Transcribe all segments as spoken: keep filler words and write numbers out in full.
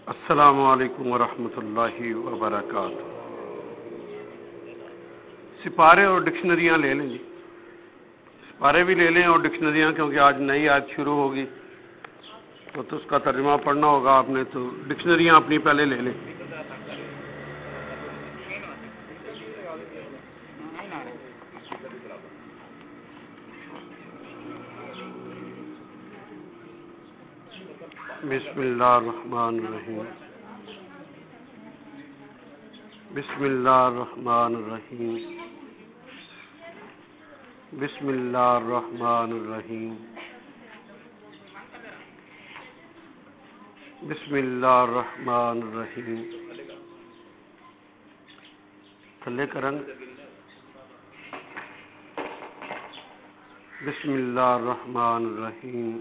السلام علیکم ورحمۃ اللہ وبرکاتہ۔ سپارے اور ڈکشنریاں لے لیں جی، سپارے بھی لے لیں اور ڈکشنریاں، کیونکہ آج نئی آیت شروع ہوگی تو, تو اس کا ترجمہ پڑھنا ہوگا آپ نے، تو ڈکشنریاں اپنی پہلے لے لیں۔ بسم اللہ الرحمن الرحیم، بسم اللہ الرحمن الرحیم، بسم اللہ الرحمن الرحیم، بسم اللہ الرحمن الرحیم۔ تھلے کرن بسم اللہ الرحمن الرحیم۔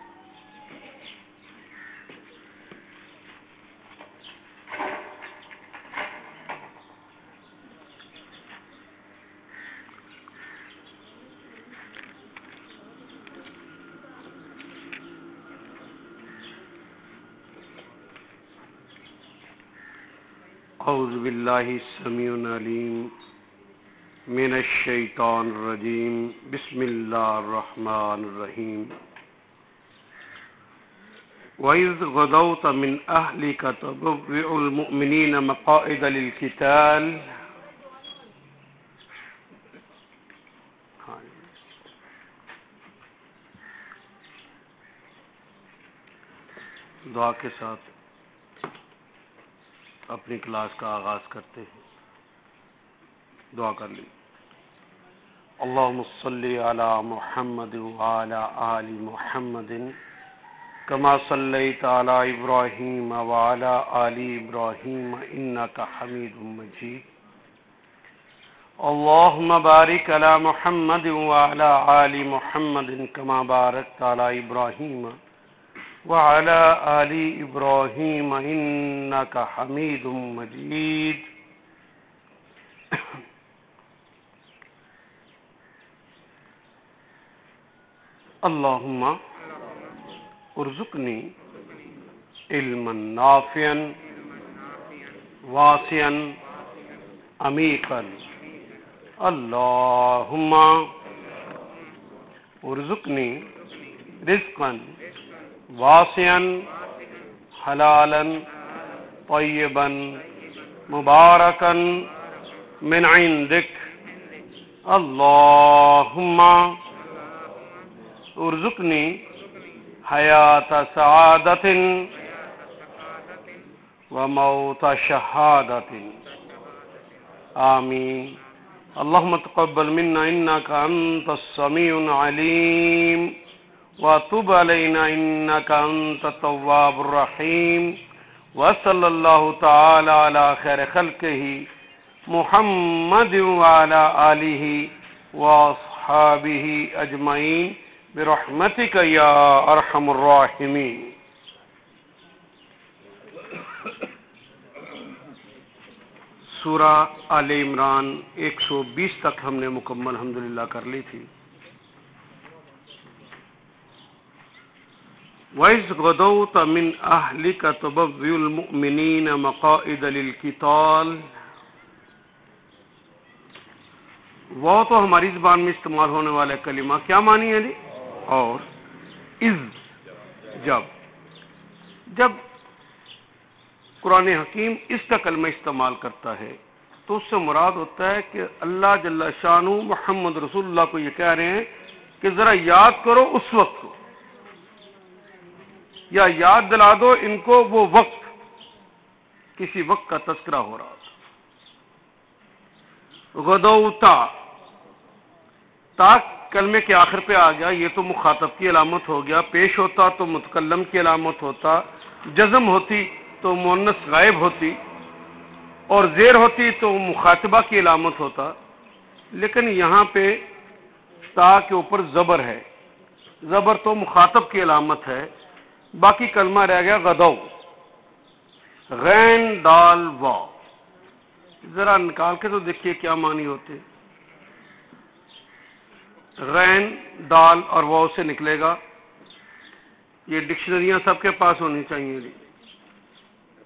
اعوذ باللہ السمیع العلیم من الشیطان الرجیم، بسم اللہ الرحمن الرحیم۔ وَإِذْ غَدَوْتَ مِنْ أَهْلِكَ تُبَوِّئُ الْمُؤْمِنِينَ مَقَاعِدَ لِلْقِتَالِ۔ دعا کے ساتھ اپنی کلاس کا آغاز کرتے ہیں۔ دعا کر لی۔ اللہم صلی علی محمد وعلی آل محمد کما صلیت علی ابراہیم وعلی آل ابراہیم انک حمید مجید۔ اللہم بارک علی محمد وعلی آل محمد کما بارکت علی ابراہیم وعلى آل إبراهيم إنك حميد مجيد۔ اللهم ارزقني علما نافعا واسعا عميقا۔ اللهم ارزقني رزقا واسعا حلالا طیبا مبارکا من عندک۔ اللہم ارزقنی حیات سعادت وموت شہادت۔ آمین۔ اللہم تقبل منا انک انت السمیع العلیم وَتُبْ عَلَيْنَا إِنَّكَ أَنْتَ التَّوَّابُ الرَّحِيمُ وَصَلَّى اللَّهُ تَعَالَى عَلَى خَيْرِ خَلْقِهِ مُحَمَّدٍ وَعَلَى آلِهِ وَأَصْحَابِهِ أَجْمَعِينَ بِرَحْمَتِكَ يَا أَرْحَمُ الرَّاحِمِينَ۔ سورہ آل عمران ایک سو بیس تک ہم نے مکمل الحمدللہ کر لی تھی۔ وَإِذْ غَدَوْتَ مِنْ أَهْلِكَ تُبَوِّئُ الْمُؤْمِنِينَ مَقَاعِدَ لِلْقِتَالِ۔ وہ تو ہماری زبان میں استعمال ہونے والا کلمہ کیا معنی ہے جی؟ اور اذ جب جب قرآن حکیم اس کا کلمہ استعمال کرتا ہے تو اس سے مراد ہوتا ہے کہ اللہ جل شانہ محمد رسول اللہ کو یہ کہہ رہے ہیں کہ ذرا یاد کرو اس وقت کو، یا یاد دلا دو ان کو وہ وقت، کسی وقت کا تذکرہ ہو رہا تھا۔ غدوتا، تا کلمے کے آخر پہ آ گیا، یہ تو مخاطب کی علامت ہو گیا، پیش ہوتا تو متکلم کی علامت ہوتا، جزم ہوتی تو مؤنث غائب ہوتی، اور زیر ہوتی تو مخاطبہ کی علامت ہوتا، لیکن یہاں پہ تا کے اوپر زبر ہے، زبر تو مخاطب کی علامت ہے، باقی کلمہ رہ گیا غدو، غین دال واو۔ ذرا نکال کے تو دیکھیے کیا معنی ہوتے۔ غین دال اور واو سے نکلے گا، یہ ڈکشنریاں سب کے پاس ہونی چاہیے جی۔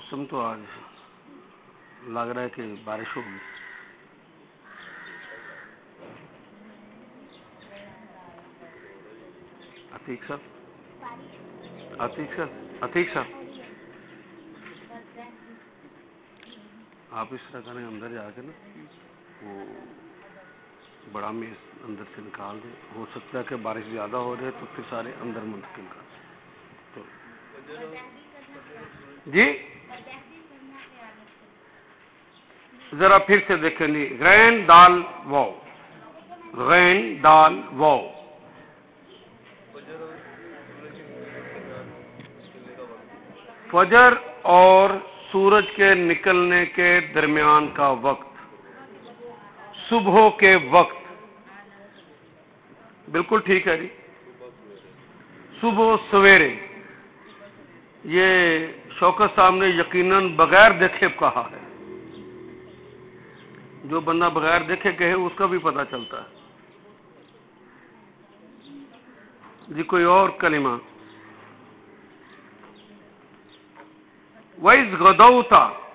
موسم تو آج لگ رہا ہے کہ بارش ہوگی. عتیق صاحب عتیق صاحب عتیق صاحب آپ اس طرح کریں, اندر جا کے نا وہ بڑا میز اندر سے نکال دیں. ہو سکتا ہے کہ بارش زیادہ ہو جائے تو پھر سارے اندر منتقل کر دیں. تو جی ذرا پھر سے دیکھیں جی. غین دال واو, غین دال واو. فجر اور سورج کے نکلنے کے درمیان کا وقت, صبح کے وقت. بالکل ٹھیک ہے جی, صبح سویرے. یہ شوکت صاحب نے یقیناً بغیر دیکھے کہا ہے. جو بندہ بغیر دیکھے کہے اس کا بھی پتہ چلتا ہے. جی کوئی اور کلمہ. وَإِذْ غَدَوْتَ,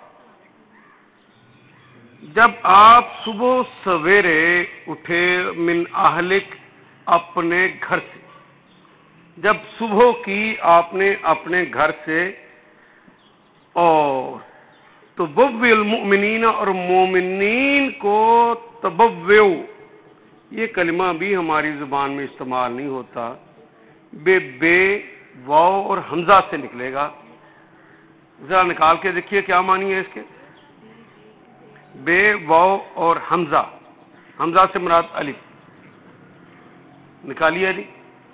جب آپ صبح سویرے اٹھے, من اہلک, اپنے گھر سے. جب صبح کی آپ نے اپنے گھر سے, اور تبوّئ المؤمنین, اور مومنین کو تبوّئ, یہ کلمہ بھی ہماری زبان میں استعمال نہیں ہوتا. بے بے واو اور حمزہ سے نکلے گا. ذرا نکال کے دیکھیے کیا معنی ہے اس کے. بے واو اور حمزہ, حمزہ سے مراد الف. نکالیے جی.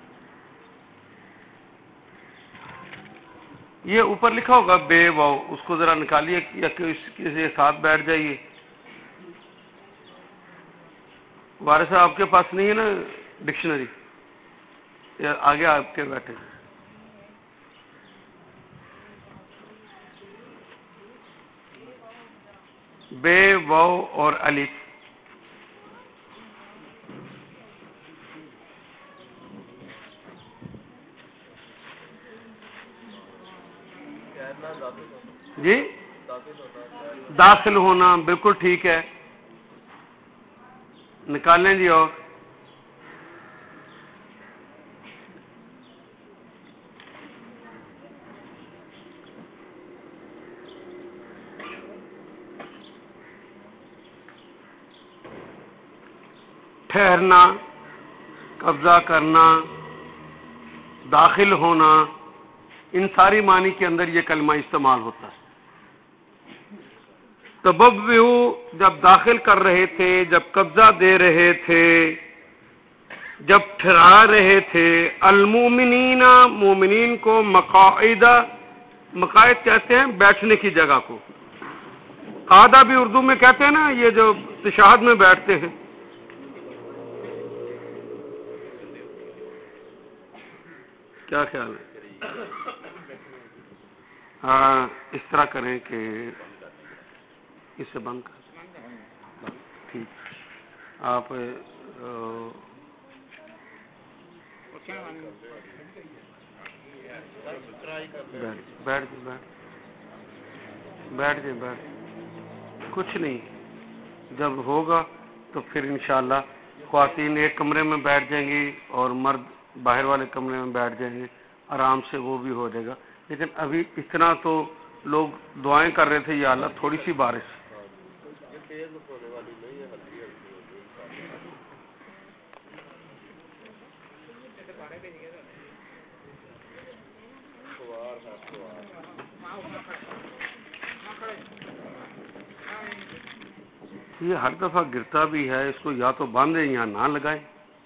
یہ اوپر لکھا ہوگا بے واو, اس کو ذرا نکالیے یا کہ اس کے ساتھ بیٹھ جائیے. وارث صاحب آپ کے پاس نہیں ہے نا ڈکشنری, یا آگے آپ کے بیٹھے. بے واو اور الف. جی داخل ہونا, بالکل ٹھیک ہے. نکالیں جی. اور ٹھہرنا, قبضہ کرنا, داخل ہونا, ان ساری معنی کے اندر یہ کلمہ استعمال ہوتا ہے. تبوّئ, جب داخل کر رہے تھے, جب قبضہ دے رہے تھے, جب ٹھہرا رہے تھے. المؤمنین, مومنین کو. مقاعد, مقاعد کہتے ہیں بیٹھنے کی جگہ کو. قعدہ بھی اردو میں کہتے ہیں نا, یہ جو تشہد میں بیٹھتے ہیں. کیا خیال ہے؟ ہاں اس طرح کریں کہ اسے بند کر. ٹھیک, آپ بیٹھ بیٹھ بیٹھ جائیں. بیٹھ کچھ نہیں, جب ہوگا تو پھر انشاءاللہ خواتین ایک کمرے میں بیٹھ جائیں گی اور مرد باہر والے کمرے میں بیٹھ جائیں گے, آرام سے وہ بھی ہو جائے گا. لیکن ابھی اتنا تو لوگ دعائیں کر رہے تھے, یا اللہ تھوڑی سی بارش. یہ ہر دفعہ گرتا بھی ہے, اس کو یا تو باندھیں یا نہ لگائیں.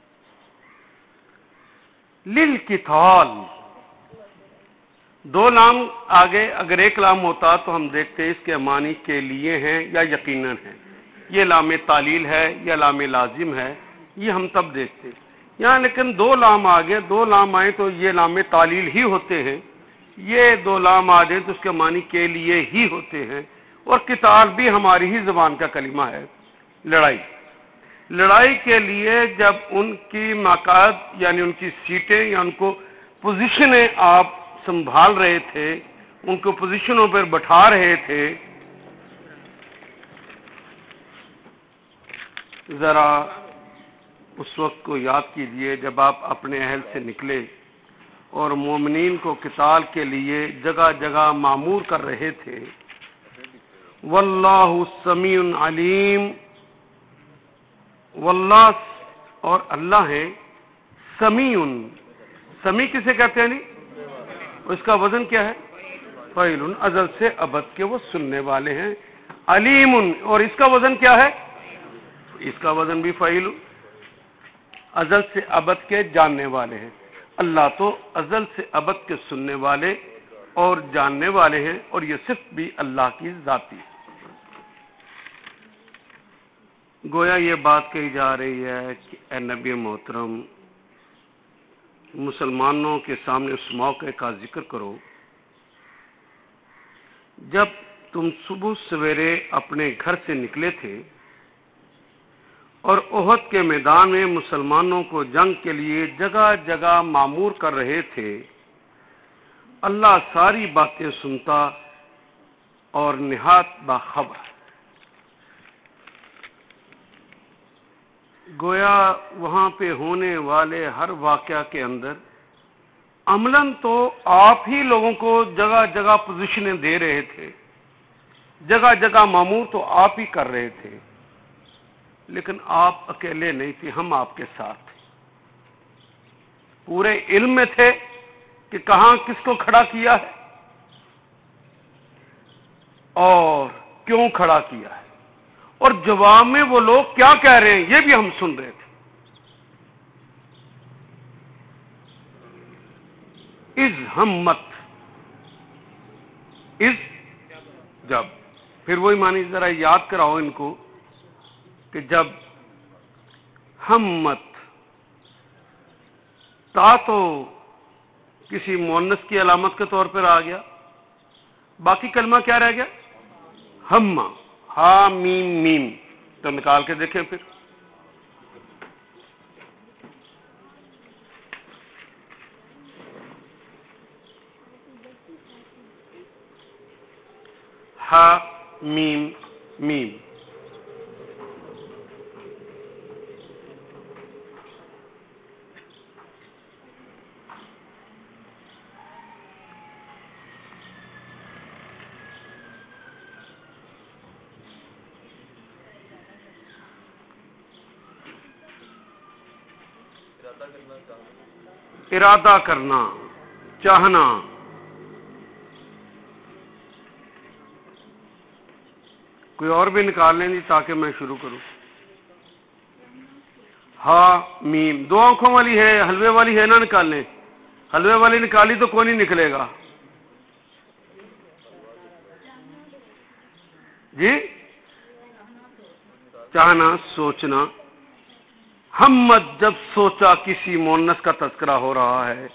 للقتال, دو لام آگے, اگر ایک لام ہوتا تو ہم دیکھتے اس کے معنی کے لیے ہیں یا یقیناً ہے. یہ لام تعلیل ہے یا لام لازم ہے, یہ ہم تب دیکھتے. یہاں لیکن دو لام آگے, دو لام آئے تو یہ لام تعلیل ہی ہوتے ہیں. یہ دو لام آ جائیں تو اس کے معنی کے لیے ہی ہوتے ہیں. اور قتال بھی ہماری ہی زبان کا کلمہ ہے, لڑائی. لڑائی کے لیے جب ان کی مقاعد یعنی ان کی سیٹیں یا ان کو پوزیشنیں آپ سنبھال رہے تھے, ان کو پوزیشنوں پر بٹھا رہے تھے. ذرا اس وقت کو یاد کیجئے جب آپ اپنے اہل سے نکلے اور مومنین کو قتال کے لیے جگہ جگہ مامور کر رہے تھے. واللہ سمیع علیم، واللہ اور اللہ ہے سمیع. سمیع کسے کہتے ہیں؟ نہیں، اس کا وزن کیا ہے؟ فعیل، ازل سے ابد کے وہ سننے والے ہیں. علیم، اور اس کا وزن کیا ہے؟ اس کا وزن بھی فعیل، ازل سے ابد کے جاننے والے ہیں. اللہ تو ازل سے ابد کے سننے والے اور جاننے والے ہیں، اور یہ صرف بھی اللہ کی ذاتی ہے. گویا یہ بات کہی جا رہی ہے کہ اے نبی محترم، مسلمانوں کے سامنے اس موقع کا ذکر کرو جب تم صبح سویرے اپنے گھر سے نکلے تھے اور احد کے میدان میں مسلمانوں کو جنگ کے لیے جگہ جگہ مامور کر رہے تھے. اللہ ساری باتیں سنتا اور نہایت باخبر. گویا وہاں پہ ہونے والے ہر واقعہ کے اندر عملاً تو آپ ہی لوگوں کو جگہ جگہ پوزیشنیں دے رہے تھے، جگہ جگہ مامور تو آپ ہی کر رہے تھے، لیکن آپ اکیلے نہیں تھے، ہم آپ کے ساتھ تھے. پورے علم میں تھے کہ کہاں کس کو کھڑا کیا ہے اور کیوں کھڑا کیا ہے، اور جواب میں وہ لوگ کیا کہہ رہے ہیں یہ بھی ہم سن رہے تھے. از ہمت، از جب، پھر وہی معنی ذرا یاد کراؤ ان کو کہ جب ہمت، تا تو کسی مؤنث کی علامت کے طور پر آ گیا، باقی کلمہ کیا رہ گیا؟ ہمہ، ہا میم میم. تو نکال کے دیکھیں پھر. ہا میم میم. ارادہ کرنا، چاہنا. کوئی اور بھی نکال لیں جی تاکہ میں شروع کروں. ہا میم دو آنکھوں والی ہے، حلوے والی ہے نا نکالنے. حلوے والی نکالی تو کوئی نہیں نکلے گا جی. چاہنا، سوچنا. ہمت جب سوچا، کسی مؤنث کا تذکرہ ہو رہا ہے.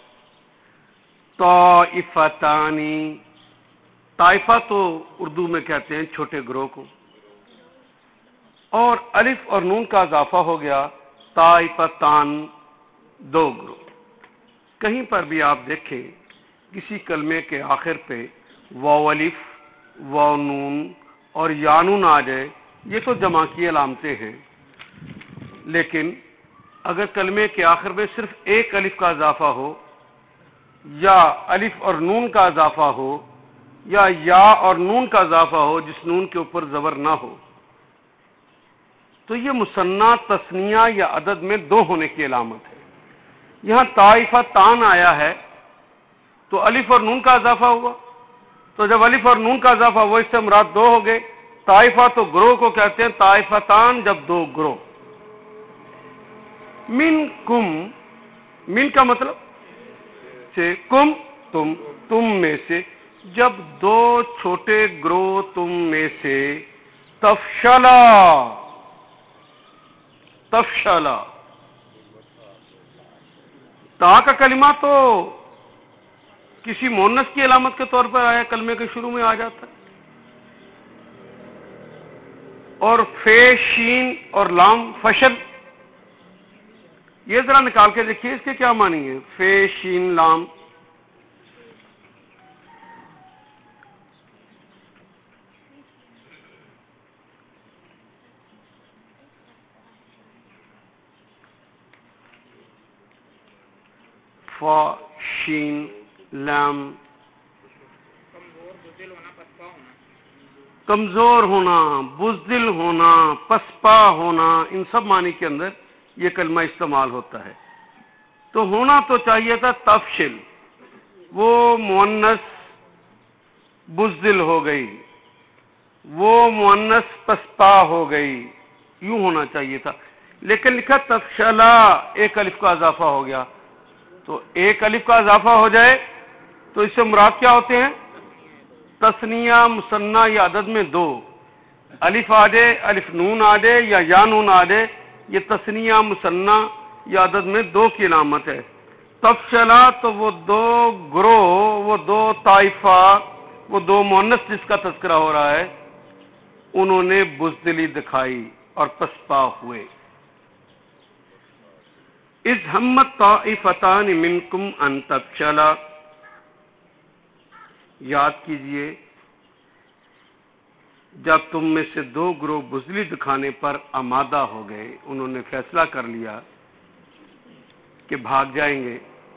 طائفتانی، طائفہ تو اردو میں کہتے ہیں چھوٹے گروہ کو، اور الف اور نون کا اضافہ ہو گیا طائفتان، دو گروہ. کہیں پر بھی آپ دیکھیں کسی کلمے کے آخر پہ واو الف، واو نون اور یا نون آ جائے، یہ تو جمع کی علامتیں ہیں. لیکن اگر کلمے کے آخر میں صرف ایک الف کا اضافہ ہو، یا الف اور نون کا اضافہ ہو، یا یا اور نون کا اضافہ ہو جس نون کے اوپر زبر نہ ہو، تو یہ مثنیٰ، تثنیہ یا عدد میں دو ہونے کی علامت ہے. یہاں طائفہ تان آیا ہے تو الف اور نون کا اضافہ ہوا، تو جب الف اور نون کا اضافہ ہوا اس سے مراد دو ہو گئے. طائفہ تو گروہ کو کہتے ہیں، طائفتان جب دو گروہ. من کم، من کا مطلب سے، کم تم، تم میں سے. جب دو چھوٹے گروہ تم میں سے تفشلا، تفشلا، تا کا کلمہ تو کسی مؤنث کی علامت کے طور پر آیا، کلمے کے شروع میں آ جاتا ہے. اور فے، شین اور لام، فشل. یہ ذرا نکال کے دیکھیے اس کے کیا معنی ہے. فے، شین، لام. فا شین لام، کمزور ہونا، بزدل ہونا، پسپا ہونا، ان سب معنی کے اندر یہ کلمہ استعمال ہوتا ہے۔ تو ہونا تو چاہیے تھا تفشل، وہ مؤنث بزدل ہو گئی، وہ مؤنث پسپا ہو گئی، یوں ہونا چاہیے تھا، لیکن لکھا تفشلا، ایک الف کا اضافہ ہو گیا۔ تو ایک الف کا اضافہ ہو جائے تو اس سے مراد کیا ہوتے ہیں؟ تثنیہ، مثنیٰ یا عدد میں دو، الف آ جائے، الف نون آ جائے یا یا نون آ جائے، یہ تثنیہ، مثنیٰ یا عدد میں دو کی علامت ہے۔ تفشلا تو وہ دو گروہ، وہ دو طائفہ، وہ دو مؤنث جس کا تذکرہ ہو رہا ہے، انہوں نے بزدلی دکھائی اور پسپا ہوئے۔ اذ ہمت طائفتان منکم ان تفشلا، یاد کیجئے جب تم میں سے دو گروہ بزدلی دکھانے پر آمادہ ہو گئے، انہوں نے فیصلہ کر لیا کہ بھاگ جائیں گے۔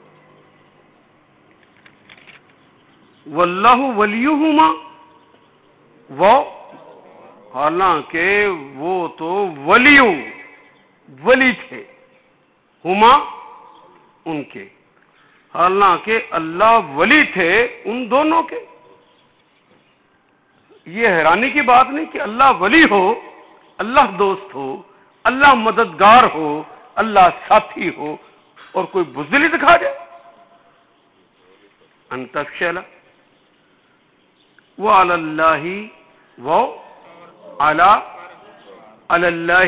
واللہ ولیہما، وہ حالانکہ وہ تو ولی ولی تھے، ہما ان کے، حالانکہ اللہ ولی تھے ان دونوں کے۔ یہ حیرانی کی بات نہیں کہ اللہ ولی ہو، اللہ دوست ہو، اللہ مددگار ہو، اللہ ساتھی ہو، اور کوئی بزدلی دکھا جائے۔ ان تفشلا وعلی اللہ وعلی علی اللہ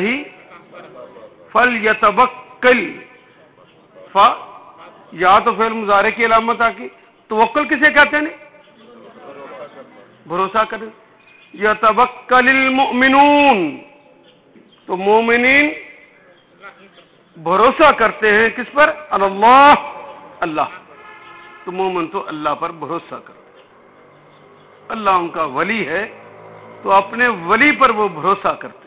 فلیتوکل، ف یا تو فعل مضارع کی علامت آ کی، توکل کسے کہتے ہیں؟ بھروسہ کریں۔ یتوکل المؤمنون، تو مومنین بھروسہ کرتے ہیں کس پر؟ اللہ، اللہ، تو مومن تو اللہ پر بھروسہ کرتے ہیں، اللہ ان کا ولی ہے تو اپنے ولی پر وہ بھروسہ کرتے ہیں۔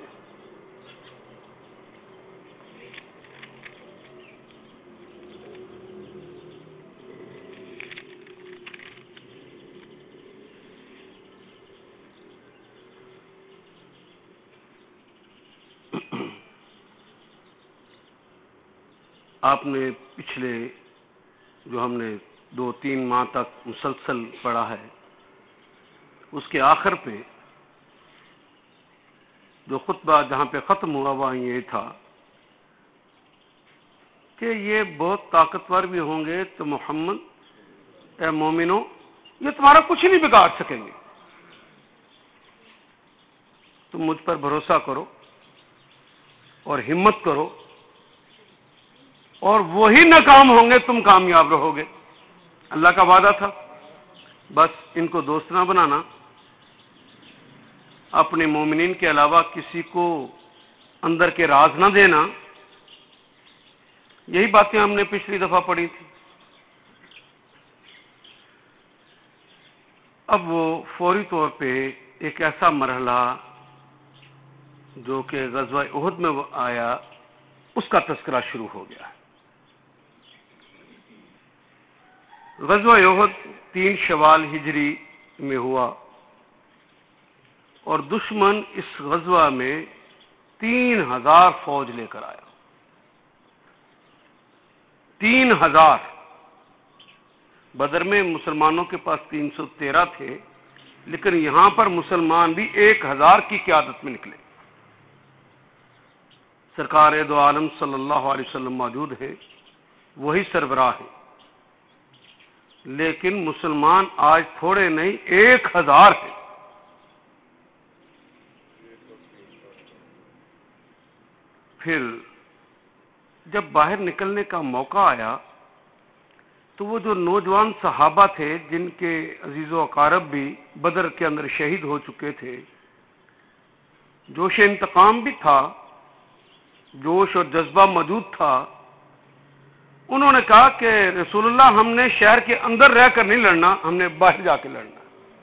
آپ نے پچھلے جو ہم نے دو تین ماہ تک مسلسل پڑھا ہے، اس کے آخر پہ جو خطبہ جہاں پہ ختم ہوا وہاں یہ تھا کہ یہ بہت طاقتور بھی ہوں گے تو محمد اے مومنو یہ تمہارا کچھ نہیں بگاڑ سکیں گے، تم مجھ پر بھروسہ کرو اور ہمت کرو، اور وہی ناکام ہوں گے تم کامیاب رہو گے۔ اللہ کا وعدہ تھا، بس ان کو دوست نہ بنانا، اپنے مومنین کے علاوہ کسی کو اندر کے راز نہ دینا۔ یہی باتیں ہم نے پچھلی دفعہ پڑھی تھی۔ اب وہ فوری طور پہ ایک ایسا مرحلہ جو کہ غزوہ احد میں آیا، اس کا تذکرہ شروع ہو گیا ہے۔ غزوہ احد تین شوال ہجری میں ہوا، اور دشمن اس غزوہ میں تین ہزار فوج لے کر آیا، تین ہزار۔ بدر میں مسلمانوں کے پاس تین سو تیرہ تھے، لیکن یہاں پر مسلمان بھی ایک ہزار کی قیادت میں نکلے۔ سرکار دو عالم صلی اللہ علیہ وسلم موجود ہیں، وہی سربراہ ہیں، لیکن مسلمان آج تھوڑے نہیں ایک ہزار ہیں۔ پھر جب باہر نکلنے کا موقع آیا تو وہ جو نوجوان صحابہ تھے جن کے عزیز و اقارب بھی بدر کے اندر شہید ہو چکے تھے، جوش انتقام بھی تھا، جوش اور جذبہ موجود تھا، انہوں نے کہا کہ رسول اللہ ہم نے شہر کے اندر رہ کر نہیں لڑنا، ہم نے باہر جا کے لڑنا۔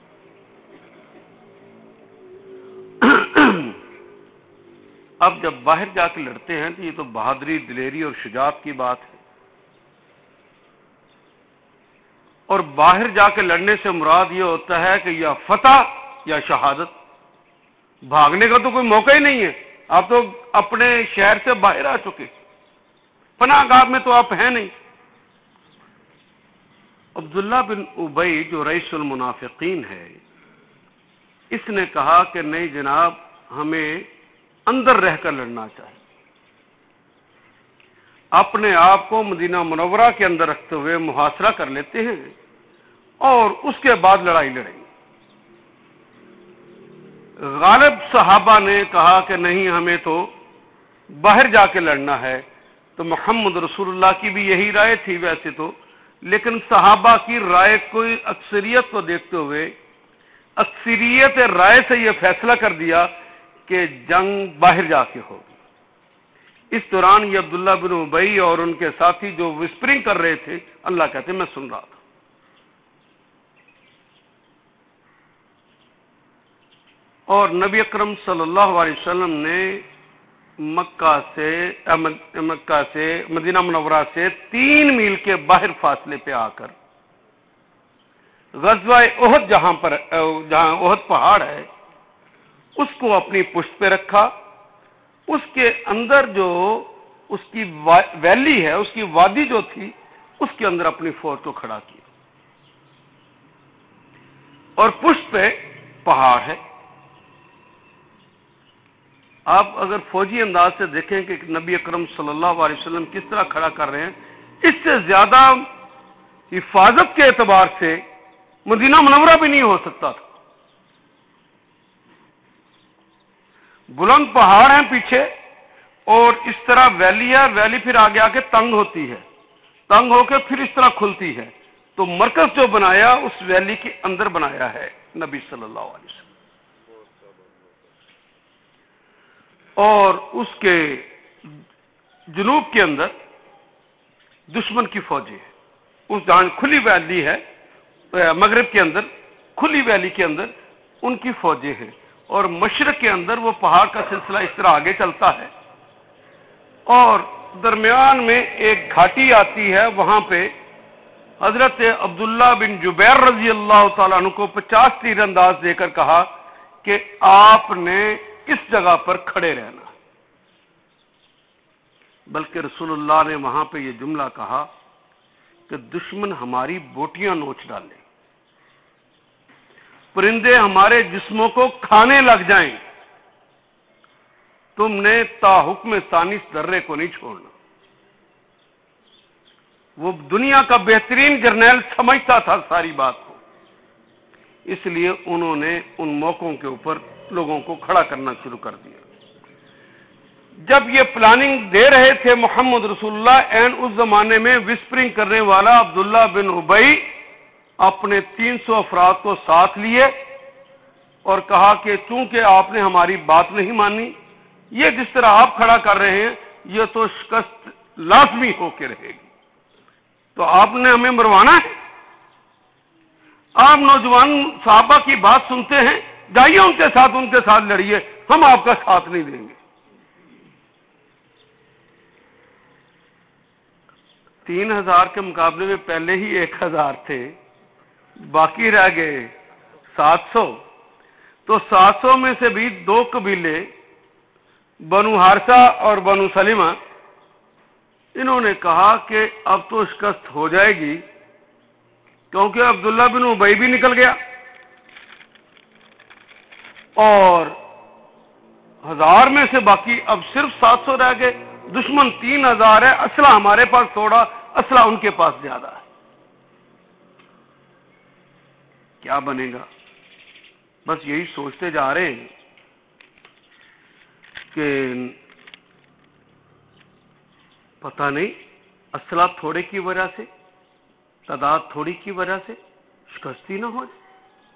اب جب باہر جا کے لڑتے ہیں تو یہ تو بہادری، دلیری اور شجاعت کی بات ہے۔ اور باہر جا کے لڑنے سے مراد یہ ہوتا ہے کہ یا فتح یا شہادت. بھاگنے کا تو کوئی موقع ہی نہیں ہے، آپ تو اپنے شہر سے باہر آ چکے، پناہ گاہ میں تو آپ ہیں نہیں. عبداللہ بن ابی جو رئیس المنافقین ہے، اس نے کہا کہ نہیں جناب، ہمیں اندر رہ کر لڑنا چاہیے، اپنے آپ کو مدینہ منورہ کے اندر رکھتے ہوئے محاصرہ کر لیتے ہیں اور اس کے بعد لڑائی لڑیں گے. غالب صحابہ نے کہا کہ نہیں، ہمیں تو باہر جا کے لڑنا ہے. تو محمد رسول اللہ کی بھی یہی رائے تھی ویسے تو، لیکن صحابہ کی رائے کو اکثریت کو دیکھتے ہوئے اکثریت رائے سے یہ فیصلہ کر دیا کہ جنگ باہر جا کے ہوگی. اس دوران یہ عبداللہ بن ابی اور ان کے ساتھی جو وسپرنگ کر رہے تھے، اللہ کہتے میں سن رہا تھا. اور نبی اکرم صلی اللہ علیہ وسلم نے مکہ سے مکہ سے مدینہ منورہ سے تین میل کے باہر فاصلے پہ آ کر غزوہ احد، جہاں پر جہاں احد پہاڑ ہے، اس کو اپنی پشت پہ رکھا. اس کے اندر جو اس کی ویلی ہے، اس کی وادی جو تھی، اس کے اندر اپنی فوج کو کھڑا کیا اور پشت پہ پہاڑ ہے. آپ اگر فوجی انداز سے دیکھیں کہ نبی اکرم صلی اللہ علیہ وسلم کس طرح کھڑا کر رہے ہیں، اس سے زیادہ حفاظت کے اعتبار سے مدینہ منورہ بھی نہیں ہو سکتا تھا. بلند پہاڑ ہیں پیچھے اور اس طرح ویلی ہے، ویلی پھر آگے آ کے تنگ ہوتی ہے، تنگ ہو کے پھر اس طرح کھلتی ہے. تو مرکز جو بنایا اس ویلی کے اندر بنایا ہے نبی صلی اللہ علیہ وسلم. اور اس کے جنوب کے اندر دشمن کی فوجیں ہیں. اس جہاں کھلی ویلی ہے مغرب کے اندر، کھلی ویلی کے اندر ان کی فوجیں ہیں. اور مشرق کے اندر وہ پہاڑ کا سلسلہ اس طرح آگے چلتا ہے اور درمیان میں ایک گھاٹی آتی ہے. وہاں پہ حضرت عبداللہ بن جبیر رضی اللہ تعالیٰ عنہ کو پچاس تیر انداز دے کر کہا کہ آپ نے اس جگہ پر کھڑے رہنا. بلکہ رسول اللہ نے وہاں پہ یہ جملہ کہا کہ دشمن ہماری بوٹیاں نوچ ڈالے، پرندے ہمارے جسموں کو کھانے لگ جائیں، تم نے تا حکم ثانی اس درے کو نہیں چھوڑنا. وہ دنیا کا بہترین جرنیل سمجھتا تھا ساری بات کو، اس لیے انہوں نے ان موقعوں کے اوپر لوگوں کو کھڑا کرنا شروع کر دیا. جب یہ پلاننگ دے رہے تھے محمد رسول اللہ، این اس زمانے میں وسپرنگ کرنے والا عبداللہ بن ابی اپنے تین سو افراد کو ساتھ لیے اور کہا کہ چونکہ آپ نے ہماری بات نہیں مانی، یہ جس طرح آپ کھڑا کر رہے ہیں یہ تو شکست لازمی ہو کے رہے گی، تو آپ نے ہمیں مروانا ہے. آپ نوجوان صحابہ کی بات سنتے ہیں، جائیے ان کے ساتھ ان کے ساتھ لڑیے، ہم آپ کا ساتھ نہیں دیں گے. تین ہزار کے مقابلے میں پہلے ہی ایک ہزار تھے، باقی رہ گئے سات سو. تو سات سو میں سے بھی دو قبیلے بنو حارثہ اور بنو سلمہ، انہوں نے کہا کہ اب تو شکست ہو جائے گی، کیونکہ عبداللہ بن ابی بھی نکل گیا اور ہزار میں سے باقی اب صرف سات سو رہ گئے. دشمن تین ہزار ہے، اسلحہ ہمارے پاس تھوڑا، اسلحہ ان کے پاس زیادہ ہے، کیا بنے گا؟ بس یہی سوچتے جا رہے ہیں کہ پتہ نہیں اسلحہ تھوڑے کی وجہ سے، تعداد تھوڑی کی وجہ سے شکست ہی نہ ہو جائے.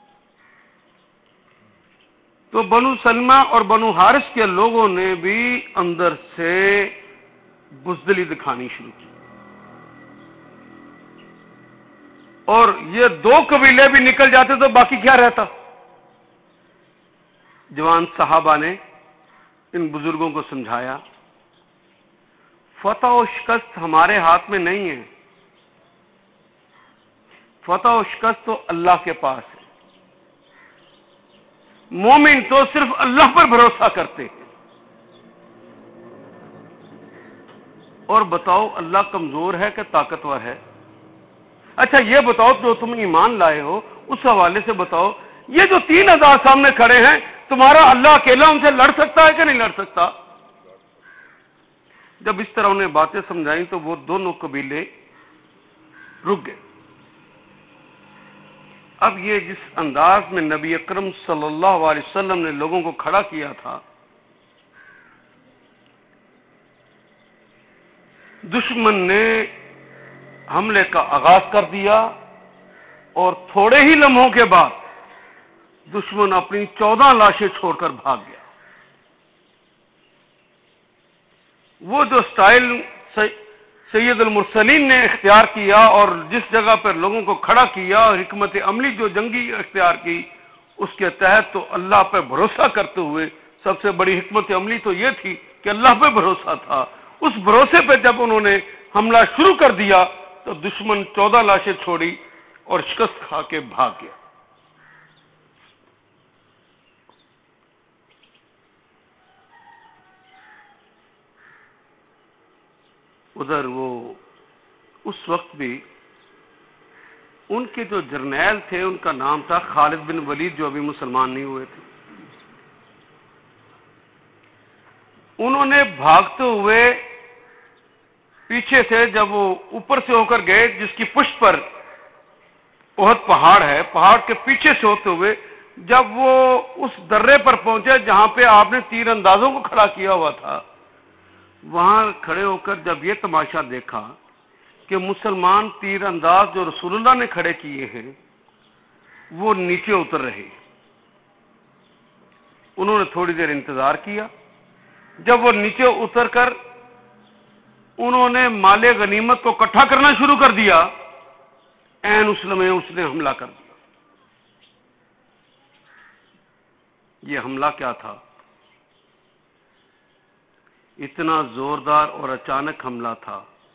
تو بنو سلمہ اور بنو حارث کے لوگوں نے بھی اندر سے بزدلی دکھانی شروع کی اور یہ دو قبیلے بھی نکل جاتے تو باقی کیا رہتا. جوان صحابہ نے ان بزرگوں کو سمجھایا فتح و شکست ہمارے ہاتھ میں نہیں ہے، فتح و شکست تو اللہ کے پاس ہے. مومن تو صرف اللہ پر بھروسہ کرتے ہیں. اور بتاؤ اللہ کمزور ہے کہ طاقتور ہے؟ اچھا یہ بتاؤ جو تم ایمان لائے ہو اس حوالے سے بتاؤ، یہ جو تین ہزار سامنے کھڑے ہیں تمہارا اللہ اکیلا ان سے لڑ سکتا ہے کہ نہیں لڑ سکتا؟ جب اس طرح انہیں باتیں سمجھائیں تو وہ دونوں قبیلے رک گئے. اب یہ جس انداز میں نبی اکرم صلی اللہ علیہ وسلم نے لوگوں کو کھڑا کیا تھا، دشمن نے حملے کا آغاز کر دیا اور تھوڑے ہی لمحوں کے بعد دشمن اپنی چودہ لاشیں چھوڑ کر بھاگ گیا. وہ جو سٹائل سید المرسلین نے اختیار کیا اور جس جگہ پر لوگوں کو کھڑا کیا اور حکمت عملی جو جنگی اختیار کی، اس کے تحت تو اللہ پہ بھروسہ کرتے ہوئے سب سے بڑی حکمت عملی تو یہ تھی کہ اللہ پہ بھروسہ تھا. اس بھروسے پہ جب انہوں نے حملہ شروع کر دیا تو دشمن چودہ لاشیں چھوڑی اور شکست کھا کے بھاگ گیا. ادھر وہ اس وقت بھی ان کے جو جرنیل تھے ان کا نام تھا خالد بن ولید، جو ابھی مسلمان نہیں ہوئے تھے. انہوں نے بھاگتے ہوئے پیچھے سے جب وہ اوپر سے ہو کر گئے، جس کی پشت پر احد پہاڑ ہے، پہاڑ کے پیچھے سے ہوتے ہوئے جب وہ اس درے پر پہنچے جہاں پہ آپ نے تیر اندازوں کو کھڑا کیا ہوا تھا، وہاں کھڑے ہو کر جب یہ تماشا دیکھا کہ مسلمان تیر انداز جو رسول اللہ نے کھڑے کیے ہیں وہ نیچے اتر رہے. انہوں نے تھوڑی دیر انتظار کیا. جب وہ نیچے اتر کر انہوں نے مال غنیمت کو اکٹھا کرنا شروع کر دیا، عین اس لمحے اس نے حملہ کر دیا. یہ حملہ کیا تھا؟ اتنا زوردار اور اچانک حملہ تھا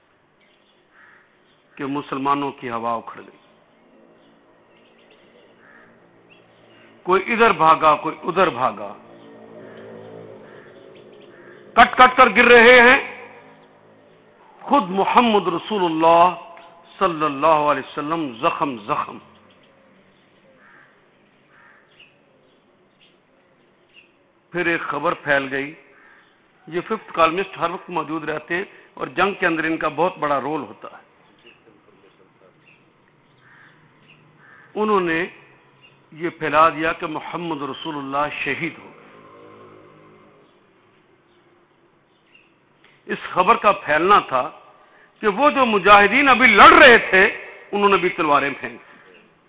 کہ مسلمانوں کی ہوا اکھڑ گئی. کوئی ادھر بھاگا، کوئی ادھر بھاگا، کٹ کٹ کر گر رہے ہیں. خود محمد رسول اللہ صلی اللہ علیہ وسلم زخم زخم. پھر ایک خبر پھیل گئی. یہ ففتھ کالمسٹ ہر وقت موجود رہتے ہیں اور جنگ کے اندر ان کا بہت بڑا رول ہوتا ہے. انہوں نے یہ پھیلا دیا کہ محمد رسول اللہ شہید ہو گئے. اس خبر کا پھیلنا تھا کہ وہ جو مجاہدین ابھی لڑ رہے تھے انہوں نے بھی تلواریں پھینک دی.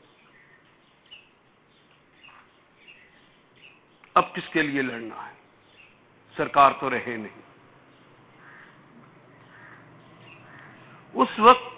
اب کس کے لیے لڑنا ہے؟ سرکار تو رہے نہیں. اس وقت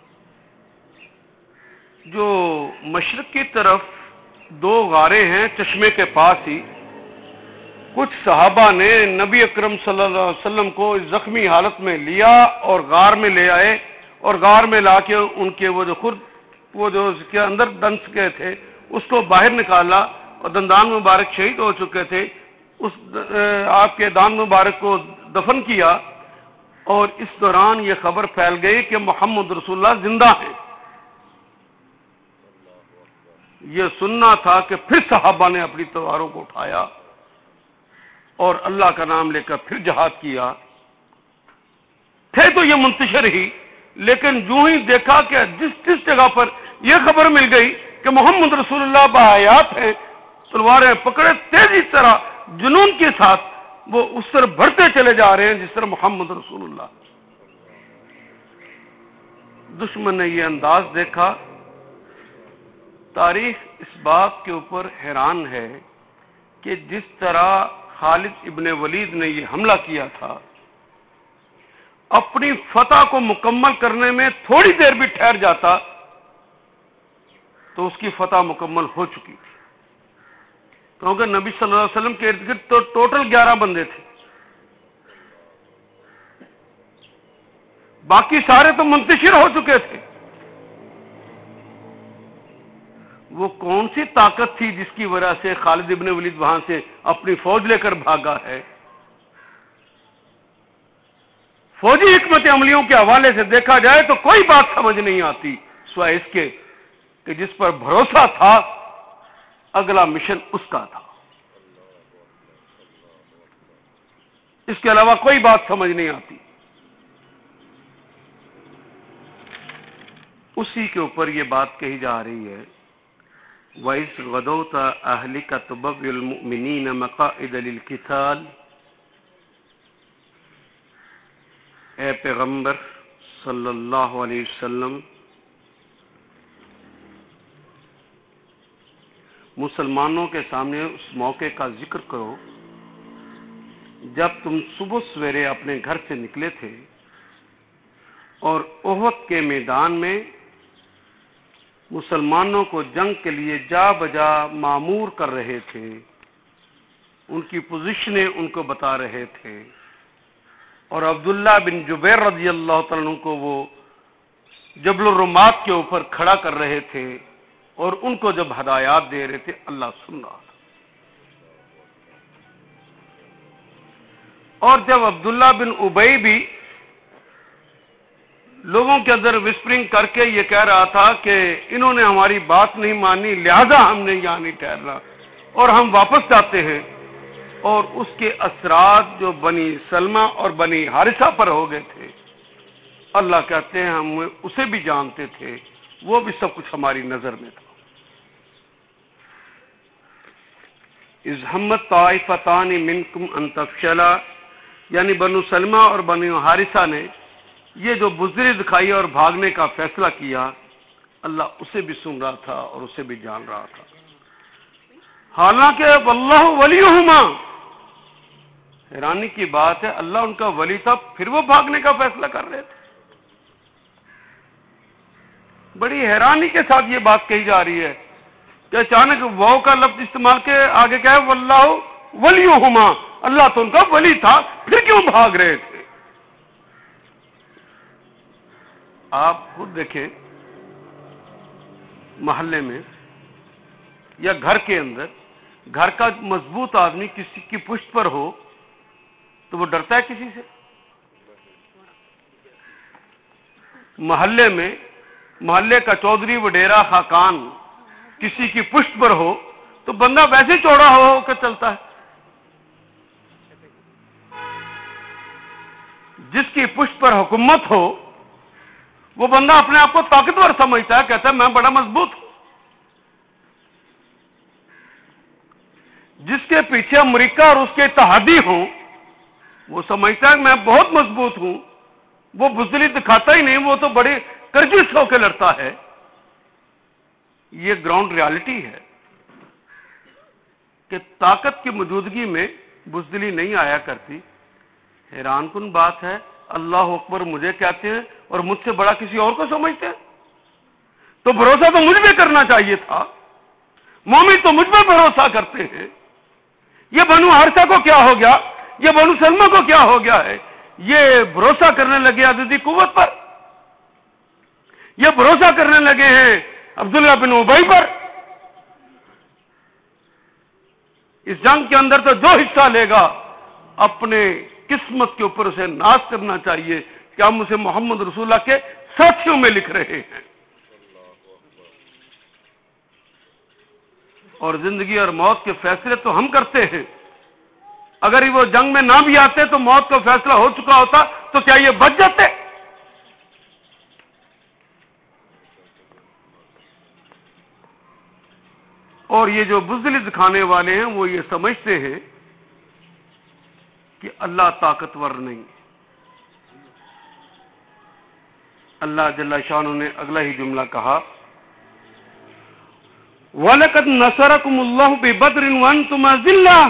جو مشرق کی طرف دو غاریں ہیں چشمے کے پاس ہی، کچھ صحابہ نے نبی اکرم صلی اللہ علیہ وسلم کو زخمی حالت میں لیا اور غار میں لے آئے اور غار میں لا کے ان کے وہ جو خود وہ جو اس کے اندر دنس گئے تھے اس کو باہر نکالا اور دندان مبارک شہید ہو چکے تھے، اس آپ کے دان مبارک کو دفن کیا. اور اس دوران یہ خبر پھیل گئی کہ محمد رسول اللہ زندہ ہیں. یہ سننا تھا کہ پھر صحابہ نے اپنی تلواروں کو اٹھایا اور اللہ کا نام لے کر پھر جہاد کیا. تھے تو یہ منتشر ہی، لیکن جو ہی دیکھا کہ جس جس جگہ پر یہ خبر مل گئی کہ محمد رسول اللہ باحیات ہیں، تلواریں پکڑے تیزی طرح جنون کے ساتھ وہ اس طرح بڑھتے چلے جا رہے ہیں جس طرح محمد رسول اللہ. دشمن نے یہ انداز دیکھا. تاریخ اس بات کے اوپر حیران ہے کہ جس طرح خالد ابن ولید نے یہ حملہ کیا تھا، اپنی فتح کو مکمل کرنے میں تھوڑی دیر بھی ٹھہر جاتا تو اس کی فتح مکمل ہو چکی تھی. کیونکہ نبی صلی اللہ علیہ وسلم کے ارد گرد تو ٹوٹل گیارہ بندے تھے، باقی سارے تو منتشر ہو چکے تھے. وہ کون سی طاقت تھی جس کی وجہ سے خالد ابن ولید وہاں سے اپنی فوج لے کر بھاگا ہے؟ فوجی حکمت عملیوں کے حوالے سے دیکھا جائے تو کوئی بات سمجھ نہیں آتی سوائے اس کے کہ جس پر بھروسہ تھا اگلا مشن اس کا تھا. اس کے علاوہ کوئی بات سمجھ نہیں آتی. اسی کے اوپر یہ بات کہی جا رہی ہے وَإِذْ غَدَوْتَ أَهْلِكَ تُبَوِّئُ الْمُؤْمِنِينَ مَقَاعِدَ لِلْقِتَالِ. اے پیغمبر صلی اللہ علیہ وسلم، مسلمانوں کے سامنے اس موقع کا ذکر کرو جب تم صبح سویرے اپنے گھر سے نکلے تھے اور احد کے میدان میں مسلمانوں کو جنگ کے لیے جا بجا مامور کر رہے تھے، ان کی پوزیشنیں ان کو بتا رہے تھے، اور عبداللہ بن جبیر رضی اللہ تعالیٰ عنہ کو وہ جبل الرمات کے اوپر کھڑا کر رہے تھے اور ان کو جب ہدایات دے رہے تھے، اللہ سن رہا تھا. اور جب عبداللہ بن ابی بھی لوگوں کے اندر وسپرنگ کر کے یہ کہہ رہا تھا کہ انہوں نے ہماری بات نہیں مانی لہذا ہم نے یہاں نہیں ٹھہرنا اور ہم واپس جاتے ہیں، اور اس کے اثرات جو بنی سلمہ اور بنی حارثہ پر ہو گئے تھے، اللہ کہتے ہیں ہم اسے بھی جانتے تھے، وہ بھی سب کچھ ہماری نظر میں تھا. اذ ہمت طائفتان منکم ان تفشلا، یعنی بنو سلمہ اور بنی حارثہ نے یہ جو بزدلی دکھائی اور بھاگنے کا فیصلہ کیا، اللہ اسے بھی سن رہا تھا اور اسے بھی جان رہا تھا. حالانکہ واللہ ولیہما، حیرانی کی بات ہے اللہ ان کا ولی تھا پھر وہ بھاگنے کا فیصلہ کر رہے تھے. بڑی حیرانی کے ساتھ یہ بات کہی جا رہی ہے کہ اچانک واو کا لفظ استعمال کے آگے کیا ہے واللہ ولیہما، اللہ تو ان کا ولی تھا پھر کیوں بھاگ رہے تھے؟ آپ خود دیکھیں محلے میں یا گھر کے اندر، گھر کا مضبوط آدمی کسی کی پشت پر ہو تو وہ ڈرتا ہے کسی سے؟ محلے میں محلے کا چودھری وڈیرا خاقان کسی کی پشت پر ہو تو بندہ ویسے چوڑا ہو ہو کے چلتا ہے. جس کی پشت پر حکومت ہو وہ بندہ اپنے آپ کو طاقتور سمجھتا ہے، کہتا ہے میں بڑا مضبوط ہوں. جس کے پیچھے امریکہ اور اس کے اتحادی ہوں وہ سمجھتا ہے میں بہت مضبوط ہوں، وہ بزدلی دکھاتا ہی نہیں، وہ تو بڑے کرجس ہو کے لڑتا ہے. یہ گراؤنڈ ریالٹی ہے کہ طاقت کی موجودگی میں بزدلی نہیں آیا کرتی. حیران کن بات ہے، اللہ اکبر مجھے کہتے ہیں اور مجھ سے بڑا کسی اور کو سمجھتے ہیں. تو بھروسہ تو مجھ پہ کرنا چاہیے تھا، مومن تو مجھ پہ بھروسہ کرتے ہیں. یہ بنو حارثہ کو کیا ہو گیا، یہ بنو سلمہ کو کیا ہو گیا ہے؟ یہ بھروسہ کرنے لگے عددی قوت پر، یہ بھروسہ کرنے لگے ہیں عبداللہ بن ابی پر. اس جنگ کے اندر تو جو حصہ لے گا اپنے قسمت کے اوپر اسے ناز کرنا چاہیے کہ ہم اسے محمد رسول اللہ کے ساتھیوں میں لکھ رہے ہیں. اور زندگی اور موت کے فیصلے تو ہم کرتے ہیں. اگر وہ جنگ میں نہ بھی آتے تو موت کا فیصلہ ہو چکا ہوتا تو کیا یہ بچ جاتے؟ اور یہ جو بزدلی دکھانے والے ہیں وہ یہ سمجھتے ہیں کہ اللہ طاقتور نہیں. اللہ جل شانہ نے اگلا ہی جملہ کہا وَلَقَدْ نَصَرَكُمُ اللَّهُ بِبَدْرٍ وَأَنْتُمْ أَذِلَّةٌ.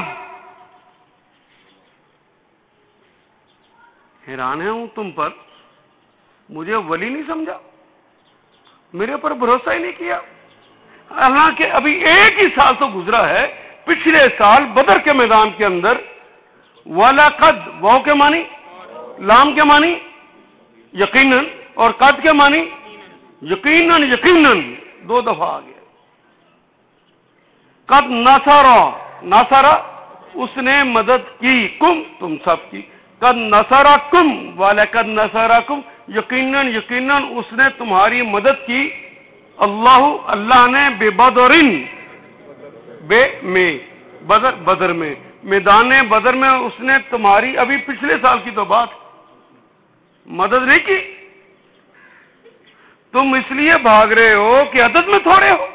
حیران ہوں تم پر، مجھے ولی نہیں سمجھا، میرے پر بھروسہ ہی نہیں کیا. حالانکہ ابھی ایک ہی سال تو گزرا ہے، پچھلے سال بدر کے میدان کے اندر وَلَقَدْ واو کے معنی، لام کے معنی یقیناً، اور قد کے معنی یقیناً، یقیناً دو دفعہ آ گیا. قد نصرا نصرا اس نے مدد کی، کم تم سب کی، قد نصرکم ولقد نصرکم یقیناً یقیناً اس نے تمہاری مدد کی، اللہ اللہ نے بے بدرن بے میں بدر بدر میں میدان بدر میں اس نے تمہاری، ابھی پچھلے سال کی تو بات، مدد نہیں کی۔ تم اس لیے بھاگ رہے ہو کہ عدد میں تھوڑے ہو،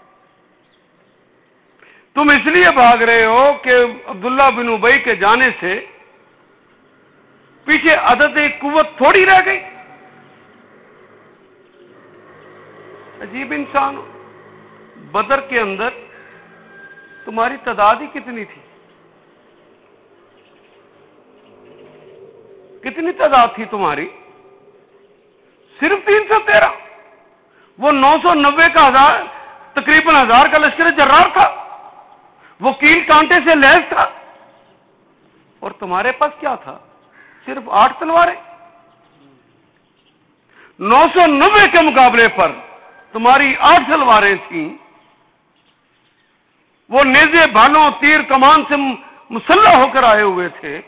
تم اس لیے بھاگ رہے ہو کہ عبداللہ بن ابی کے جانے سے پیچھے عدد قوت تھوڑی رہ گئی۔ عجیب انسان ہو، بدر کے اندر تمہاری تعداد ہی کتنی تھی؟ کتنی تعداد تھی تمہاری؟ صرف تین سو تیرہ۔ وہ نو سو نوے کا ہزار تقریباً ہزار کا لشکر جرار تھا، وہ کیل کانٹے سے لیس تھا، اور تمہارے پاس کیا تھا؟ صرف آٹھ تلواریں۔ نو سو نوے کے مقابلے پر تمہاری آٹھ تلواریں تھیں، وہ نیزے بھالوں تیر کمان سے مسلح ہو کر آئے ہوئے تھے،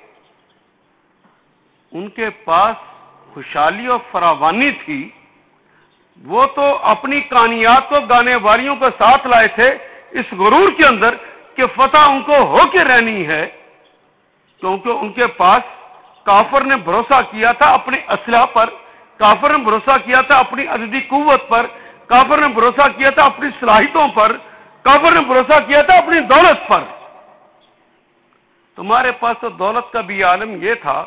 ان کے پاس خوشحالی اور فراوانی تھی، وہ تو اپنی کہانیات کو گانے والیوں کو ساتھ لائے تھے اس غرور کے اندر کہ فتح ان کو ہو کے رہنی ہے، کیونکہ ان کے پاس کافر نے بھروسہ کیا تھا اپنے اسلحہ پر، کافر نے بھروسہ کیا تھا اپنی عددی قوت پر، کافر نے بھروسہ کیا تھا اپنی صلاحیتوں پر، کافر نے بھروسہ کیا تھا اپنی دولت پر۔ تمہارے پاس تو دولت کا بھی عالم یہ تھا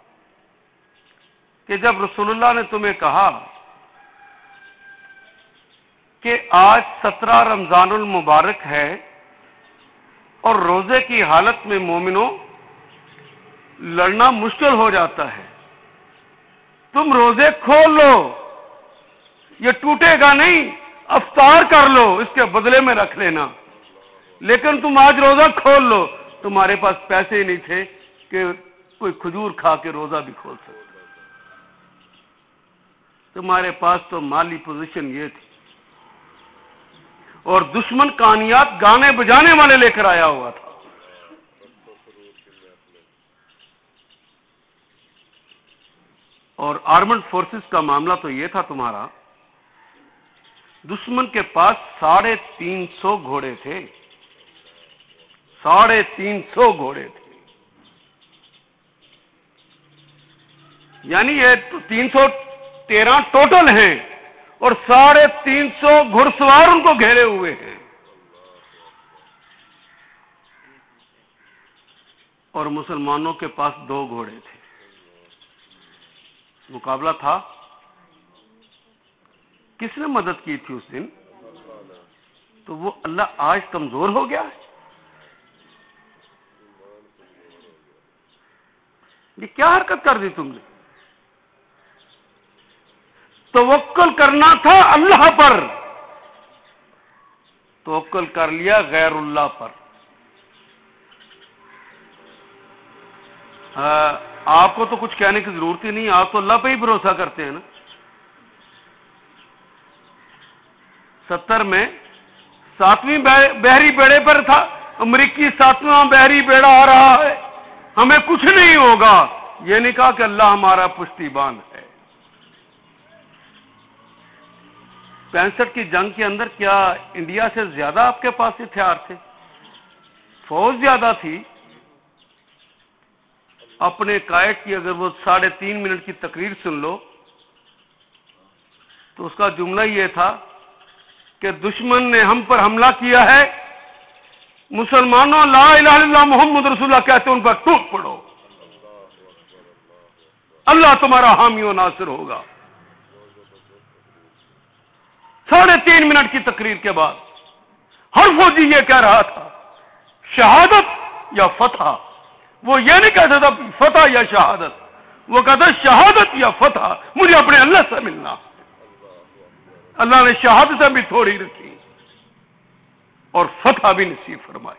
کہ جب رسول اللہ نے تمہیں کہا کہ آج سترہ رمضان المبارک ہے اور روزے کی حالت میں مومنوں لڑنا مشکل ہو جاتا ہے، تم روزے کھول لو، یہ ٹوٹے گا نہیں، افطار کر لو، اس کے بدلے میں رکھ لینا، لیکن تم آج روزہ کھول لو۔ تمہارے پاس پیسے ہی نہیں تھے کہ کوئی کھجور کھا کے روزہ بھی کھول سکتے، تمہارے پاس تو مالی پوزیشن یہ تھی، اور دشمن کہانیات گانے بجانے والے لے کر آیا ہوا تھا۔ اور آرمڈ فورسز کا معاملہ تو یہ تھا تمہارا، دشمن کے پاس ساڑھے تین سو گھوڑے تھے، ساڑھے تین سو گھوڑے تھے، یعنی یہ تین سو تیرہ ٹوٹل ہیں اور ساڑھے تین سو گھڑ سوار ان کو گھیرے ہوئے ہیں، اور مسلمانوں کے پاس دو گھوڑے تھے۔ مقابلہ تھا، کس نے مدد کی تھی اس دن؟ تو وہ اللہ آج کمزور ہو گیا ہے؟ یہ کیا حرکت کر دی تم نے؟ توکل کرنا تھا اللہ پر، توکل کر لیا غیر اللہ پر۔ آپ کو تو کچھ کہنے کی ضرورت ہی نہیں، آپ تو اللہ پہ ہی بھروسہ کرتے ہیں نا۔ ستر میں ساتویں بحری بیڑے پر تھا، امریکی ساتواں بحری بیڑا آ رہا ہے، ہمیں کچھ نہیں ہوگا، یہ نہیں کہا کہ اللہ ہمارا پشتیبان ہے۔ پینسٹھ کی جنگ کے اندر کیا انڈیا سے زیادہ آپ کے پاس ہتھیار تھے؟ فوج زیادہ تھی۔ اپنے قائد کی اگر وہ ساڑھے تین منٹ کی تقریر سن لو تو اس کا جملہ یہ تھا کہ دشمن نے ہم پر حملہ کیا ہے، مسلمانوں لا الہ الا اللہ محمد رسول اللہ کہتے ان پر ٹوٹ پڑو، اللہ تمہارا حامی و ناصر ہوگا۔ ساڑھے تین منٹ کی تقریر کے بعد ہر فوجی یہ کہہ رہا تھا شہادت یا فتح، وہ یہ نہیں کہتا تھا فتح یا شہادت، وہ کہتا شہادت یا فتح، مجھے اپنے اللہ سے ملنا۔ اللہ نے شہادتیں بھی تھوڑی رکھی اور فتح بھی نصیب فرمائی۔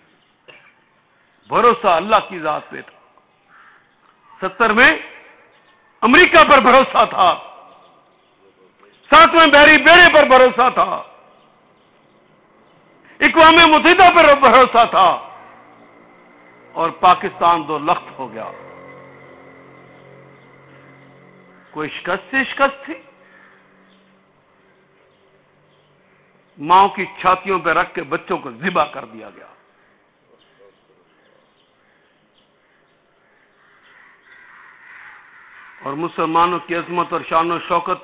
بھروسہ اللہ کی ذات پہ تھا۔ ستر میں امریکہ پر بھروسہ تھا، ساتویں بحری بیڑے پر بھروسہ تھا، اقوام متحدہ پر بھروسہ تھا اور پاکستان دو لخت ہو گیا. کوئی شکست سے شکست تھی؟ ماں کی چھاتیوں پہ رکھ کے بچوں کو ذبح کر دیا گیا. اور مسلمانوں کی عظمت اور شان و شوکت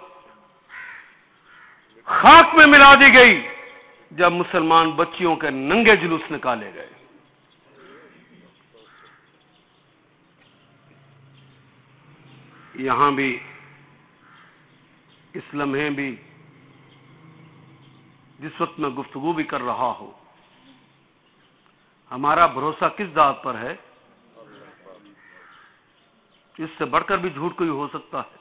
خاک میں ملا دی گئی جب مسلمان بچیوں کے ننگے جلوس نکالے گئے. یہاں بھی اس لمحے بھی جس وقت میں گفتگو بھی کر رہا ہوں، ہمارا بھروسہ کس ذات پر ہے؟ اس سے بڑھ کر بھی جھوٹ کوئی ہو سکتا ہے؟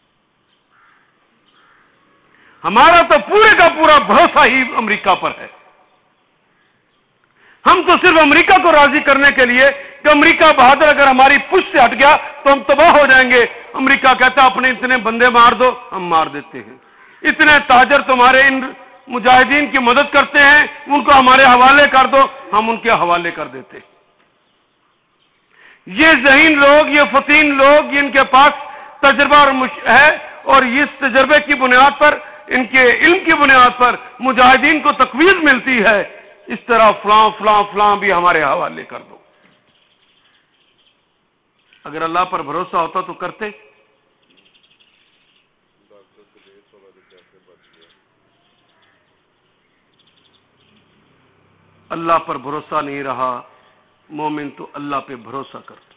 ہمارا تو پورے کا پورا بھروسہ ہی امریکہ پر ہے. ہم تو صرف امریکہ کو راضی کرنے کے لیے کہ امریکہ بہادر اگر ہماری پشت سے ہٹ گیا تو ہم تباہ ہو جائیں گے. امریکہ کہتا ہے اپنے اتنے بندے مار دو، ہم مار دیتے ہیں. اتنے تاجر تمہارے ان مجاہدین کی مدد کرتے ہیں، ان کو ہمارے حوالے کر دو، ہم ان کے حوالے کر دیتے. یہ ذہین لوگ، یہ فتین لوگ، جن کے پاس تجربہ اور ہے اور اس تجربے کی بنیاد پر، ان کے علم کی بنیاد پر مجاہدین کو تقویت ملتی ہے، اس طرح فلاں فلاں فلاں بھی ہمارے حوالے کر دو. اگر اللہ پر بھروسہ ہوتا تو کرتے. اللہ پر بھروسہ نہیں رہا، مومن تو اللہ پہ بھروسہ کرتا.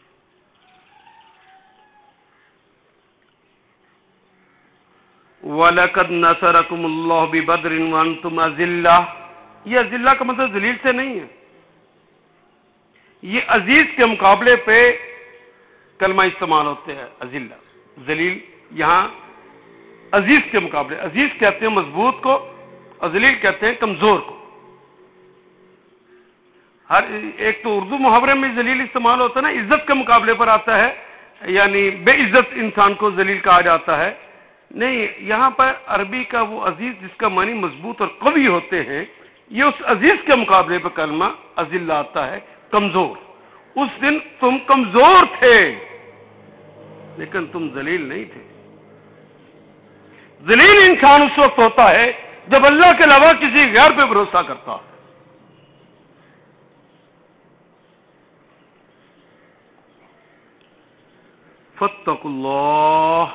وَلَقَدْ نَصَرَكُمُ اللَّهُ بِبَدْرٍ وَأَنْتُمْ أَذِلَّةٌ. یہ اذلہ کا مطلب ذلیل سے نہیں ہے. یہ عزیز کے مقابلے پہ کلمہ استعمال ہوتے ہیں. اذلہ ذلیل یہاں عزیز کے مقابلے. عزیز کہتے ہیں مضبوط کو، اور ذلیل کہتے ہیں کمزور کو. ہر ایک تو اردو محاورے میں ذلیل استعمال ہوتا ہے نا، عزت کے مقابلے پر آتا ہے، یعنی بے عزت انسان کو ذلیل کہا جاتا ہے. نہیں، یہاں پر عربی کا وہ عزیز جس کا معنی مضبوط اور قوی ہوتے ہیں، یہ اس عزیز کے مقابلے پر کلمہ اذلہ آتا ہے کمزور. اس دن تم کمزور تھے لیکن تم ذلیل نہیں تھے. ذلیل انسان اس وقت ہوتا ہے جب اللہ کے علاوہ کسی غیر پہ بھروسہ کرتا. فاتقوا اللہ.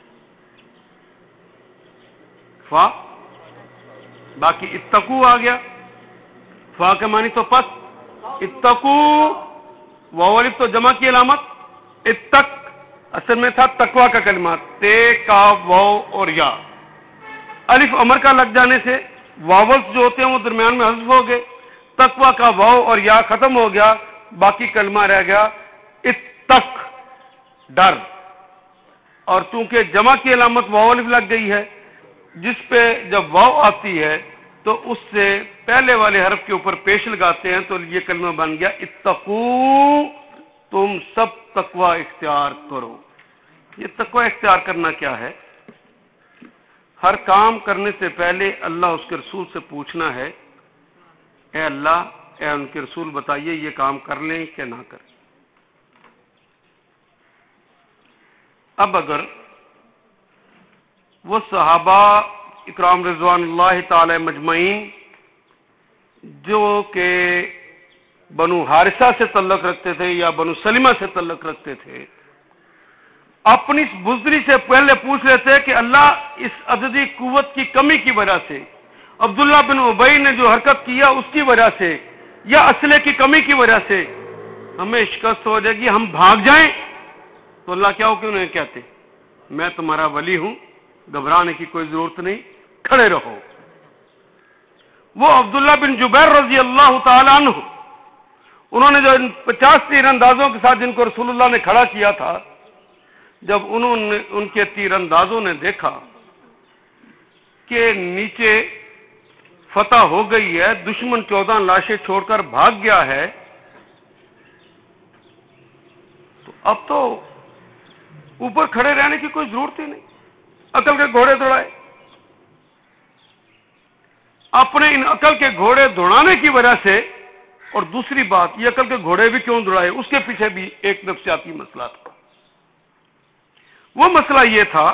فا باقی اتقو آ گیا. فا کے معنی تو پس. اتقو واو الف تو جمع کی علامت. اتق اصل میں تھا تقوا کا کلمہ، تے کا واو اور یا. الف امر کا لگ جانے سے واولز جو ہوتے ہیں وہ درمیان میں حذف ہو گئے. تقوا کا واو اور یا ختم ہو گیا، باقی کلمہ رہ گیا اتق، ڈر. اور چونکہ جمع کی علامت واو الف لگ گئی ہے، جس پہ جب واو آتی ہے تو اس سے پہلے والے حرف کے اوپر پیش لگاتے ہیں تو یہ کلمہ بن گیا اتقو. تم سب تقوی اختیار کرو. یہ تقوی اختیار کرنا کیا ہے؟ ہر کام کرنے سے پہلے اللہ اس کے رسول سے پوچھنا ہے، اے اللہ، اے ان کے رسول بتائیے یہ کام کر لیں کہ نہ کریں. اب اگر وہ صحابہ اکرام رضوان اللہ تعالی مجمعین جو کہ بنو حارثہ سے تعلق رکھتے تھے یا بنو سلمہ سے تعلق رکھتے تھے، اپنی اس بزدلی سے پہلے پوچھ لیتے کہ اللہ اس عددی قوت کی کمی کی وجہ سے، عبداللہ بن ابی نے جو حرکت کیا اس کی وجہ سے، یا اسلحے کی کمی کی وجہ سے ہمیں شکست ہو جائے گی، ہم بھاگ جائیں، تو اللہ کیا ہو کہ انہیں کہتے میں تمہارا ولی ہوں، گھبرانے کی کوئی ضرورت نہیں، کھڑے رہو. وہ عبداللہ بن جبیر رضی اللہ تعالی عنہ، انہوں نے جو ان پچاس تیر اندازوں کے ساتھ جن کو رسول اللہ نے کھڑا کیا تھا، جب انہوں نے ان کے تیر اندازوں نے دیکھا کہ نیچے فتح ہو گئی ہے، دشمن چودہ لاشیں چھوڑ کر بھاگ گیا ہے، تو اب تو اوپر کھڑے رہنے کی کوئی ضرورت ہی نہیں، عقل کے گھوڑے دوڑائے. اپنے ان عقل کے گھوڑے دوڑانے کی وجہ سے، اور دوسری بات یہ عقل کے گھوڑے بھی کیوں دوڑائے، اس کے پیچھے بھی ایک نفسیاتی مسئلہ تھا۔ وہ مسئلہ یہ تھا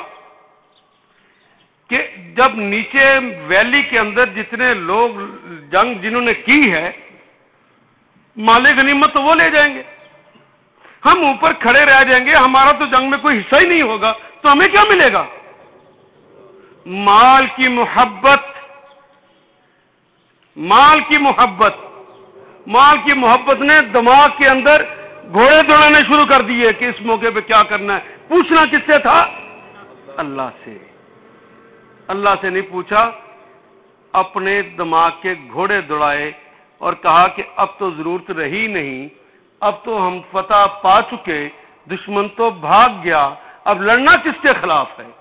کہ جب نیچے ویلی کے اندر جتنے لوگ جنگ جنہوں نے کی ہے، مال غنیمت تو وہ لے جائیں گے، ہم اوپر کھڑے رہ جائیں گے، ہمارا تو جنگ میں کوئی حصہ ہی نہیں ہوگا، تو ہمیں کیا ملے گا؟ مال کی محبت، مال کی محبت مال کی محبت نے دماغ کے اندر گھوڑے دوڑانے شروع کر دیے کہ اس موقع پہ کیا کرنا ہے۔ پوچھنا کس سے تھا؟ اللہ سے۔ اللہ سے نہیں پوچھا، اپنے دماغ کے گھوڑے دوڑائے اور کہا کہ اب تو ضرورت رہی نہیں، اب تو ہم فتح پا چکے، دشمن تو بھاگ گیا، اب لڑنا کس کے خلاف ہے؟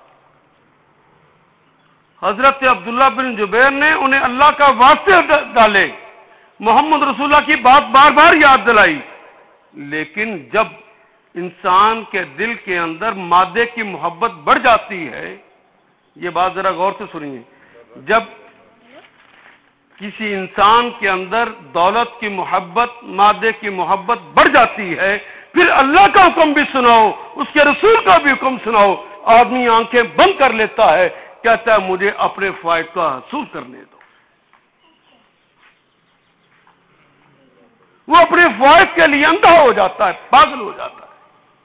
حضرت عبداللہ بن زبیر نے انہیں اللہ کا واسطے ڈالے، محمد رسول اللہ کی بات بار بار یاد دلائی، لیکن جب انسان کے دل کے اندر مادے کی محبت بڑھ جاتی ہے، یہ بات ذرا غور سے سنیے، جب کسی انسان کے اندر دولت کی محبت، مادے کی محبت بڑھ جاتی ہے، پھر اللہ کا حکم بھی سناؤ، اس کے رسول کا بھی حکم سناؤ، آدمی آنکھیں بند کر لیتا ہے، کہتا ہے مجھے اپنے فائد کا حصول کرنے دو۔ وہ اپنے فائد کے لیے اندھا ہو جاتا ہے، پاگل ہو جاتا ہے۔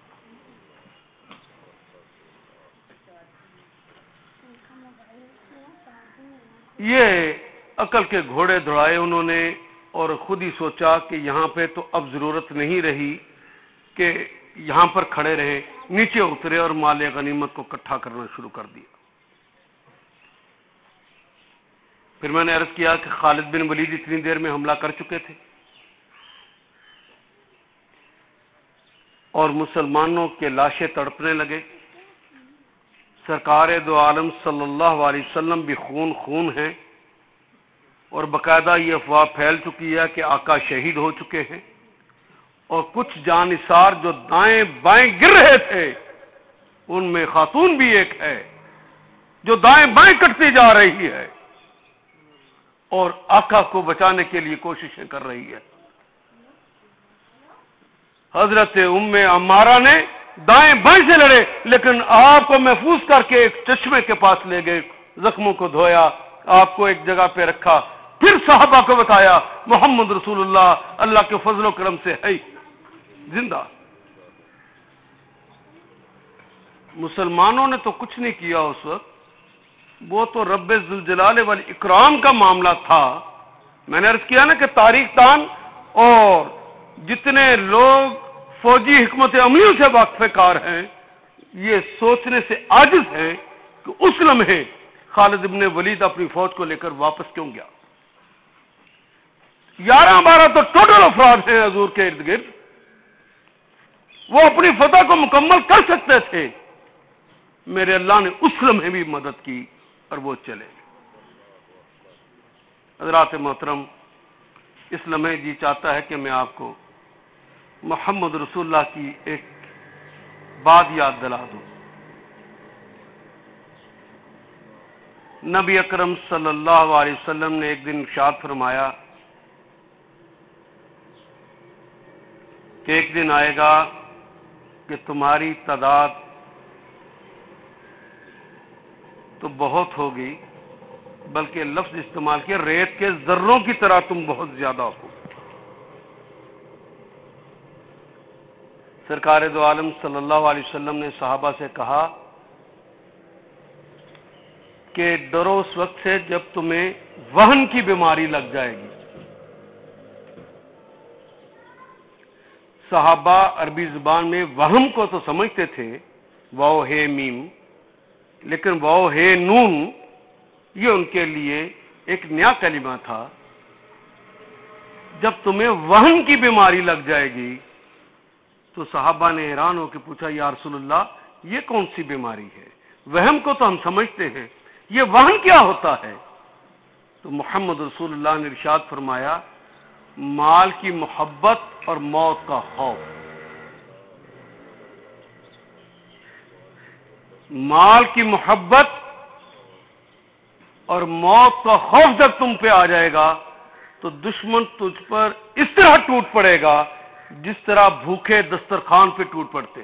یہ عقل کے گھوڑے دوڑائے انہوں نے، اور خود ہی سوچا کہ یہاں پہ تو اب ضرورت نہیں رہی کہ یہاں پر کھڑے رہے، نیچے اترے اور مال غنیمت کو اکٹھا کرنا شروع کر دیا۔ پھر میں نے عرض کیا کہ خالد بن ولید اتنی دیر میں حملہ کر چکے تھے، اور مسلمانوں کے لاشیں تڑپنے لگے۔ سرکار دو عالم صلی اللہ علیہ وسلم بھی خون خون ہیں، اور باقاعدہ یہ افواہ پھیل چکی ہے کہ آقا شہید ہو چکے ہیں، اور کچھ جانثار جو دائیں بائیں گر رہے تھے ان میں خاتون بھی ایک ہے جو دائیں بائیں کٹتی جا رہی ہے اور آقا کو بچانے کے لیے کوششیں کر رہی ہے۔ حضرت ام عمارہ نے دائیں بائیں سے لڑے، لیکن آپ کو محفوظ کر کے ایک چشمے کے پاس لے گئے، زخموں کو دھویا، آپ کو ایک جگہ پہ رکھا، پھر صحابہ کو بتایا محمد رسول اللہ اللہ کے فضل و کرم سے ہے زندہ۔ مسلمانوں نے تو کچھ نہیں کیا اس وقت، وہ تو رب ذوالجلال والاکرام کا معاملہ تھا۔ میں نے عرض کیا نا کہ تاریخ دان اور جتنے لوگ فوجی حکمت عملیوں سے واقف کار ہیں، یہ سوچنے سے عاجز ہیں کہ اس لمحے خالد ابن ولید اپنی فوج کو لے کر واپس کیوں گیا۔ گیارہ بارہ تو ٹوٹل افراد ہیں حضور کے ارد گرد، وہ اپنی فتح کو مکمل کر سکتے تھے، میرے اللہ نے اس لمحے بھی مدد کی اور وہ چلے۔ حضرات محترم، اس لمحے جی چاہتا ہے کہ میں آپ کو محمد رسول اللہ کی ایک بات یاد دلا دوں۔ نبی اکرم صلی اللہ علیہ وسلم نے ایک دن ارشاد فرمایا کہ ایک دن آئے گا کہ تمہاری تعداد تو بہت ہوگی، بلکہ لفظ استعمال کیا ریت کے ذروں کی طرح تم بہت زیادہ ہو۔ سرکار دو عالم صلی اللہ علیہ وسلم نے صحابہ سے کہا کہ ڈرو اس وقت سے جب تمہیں وہن کی بیماری لگ جائے گی۔ صحابہ عربی زبان میں وہم کو تو سمجھتے تھے، واو ہے میم، لیکن واو ہے نون یہ ان کے لیے ایک نیا کلمہ تھا۔ جب تمہیں وہن کی بیماری لگ جائے گی تو صحابہ نے حیران ہو کے پوچھا یا رسول اللہ یہ کون سی بیماری ہے؟ وہم کو تو ہم سمجھتے ہیں، یہ وہن کیا ہوتا ہے؟ تو محمد رسول اللہ نے ارشاد فرمایا مال کی محبت اور موت کا خوف۔ مال کی محبت اور موت کا خوف جب تم پہ آ جائے گا تو دشمن تجھ پر اس طرح ٹوٹ پڑے گا جس طرح بھوکے دسترخوان پہ ٹوٹ پڑتے.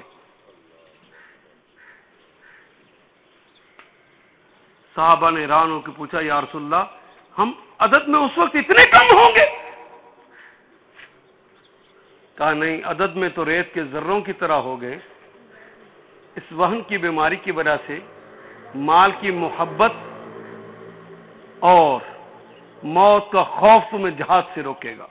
صحابہ نے حیران ہو کے پوچھا یا رسول اللہ ہم عدد میں اس وقت اتنے کم ہوں گے؟ کہا نہیں، عدد میں تو ریت کے ذروں کی طرح ہو گئے. اس وہن کی بیماری کی وجہ سے مال کی محبت اور موت کا خوف تمہیں جہاد سے روکے گا.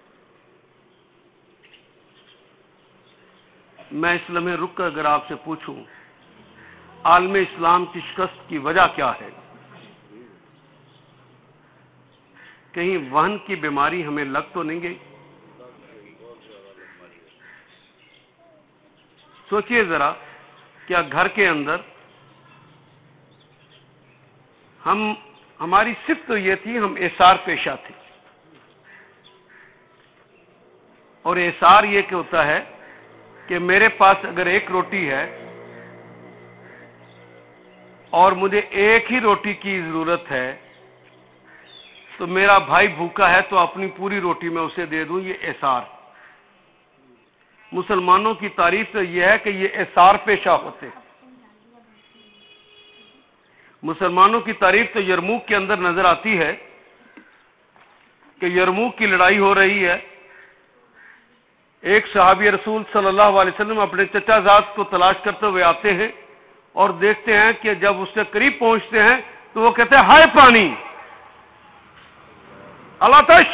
میں اس لمحے رک کر اگر آپ سے پوچھوں عالم اسلام کی شکست کی وجہ کیا ہے، کہیں وہن کی بیماری ہمیں لگ تو نہیں گئی؟ سوچئے ذرا، کیا گھر کے اندر ہم ہماری صفت تو یہ تھی ہم ایثار پیشہ تھے، اور ایثار یہ کہ ہوتا ہے کہ میرے پاس اگر ایک روٹی ہے اور مجھے ایک ہی روٹی کی ضرورت ہے تو میرا بھائی بھوکا ہے تو اپنی پوری روٹی میں اسے دے دوں، یہ ایثار. مسلمانوں کی تعریف تو یہ ہے کہ یہ ایثار پیشہ ہوتے. مسلمانوں کی تعریف تو یرموک کے اندر نظر آتی ہے کہ یرموک کی لڑائی ہو رہی ہے، ایک صحابی رسول صلی اللہ علیہ وسلم اپنے چچا زاد کو تلاش کرتے ہوئے آتے ہیں اور دیکھتے ہیں کہ جب اس کے قریب پہنچتے ہیں تو وہ کہتے ہیں ہائے پانی، الاتش.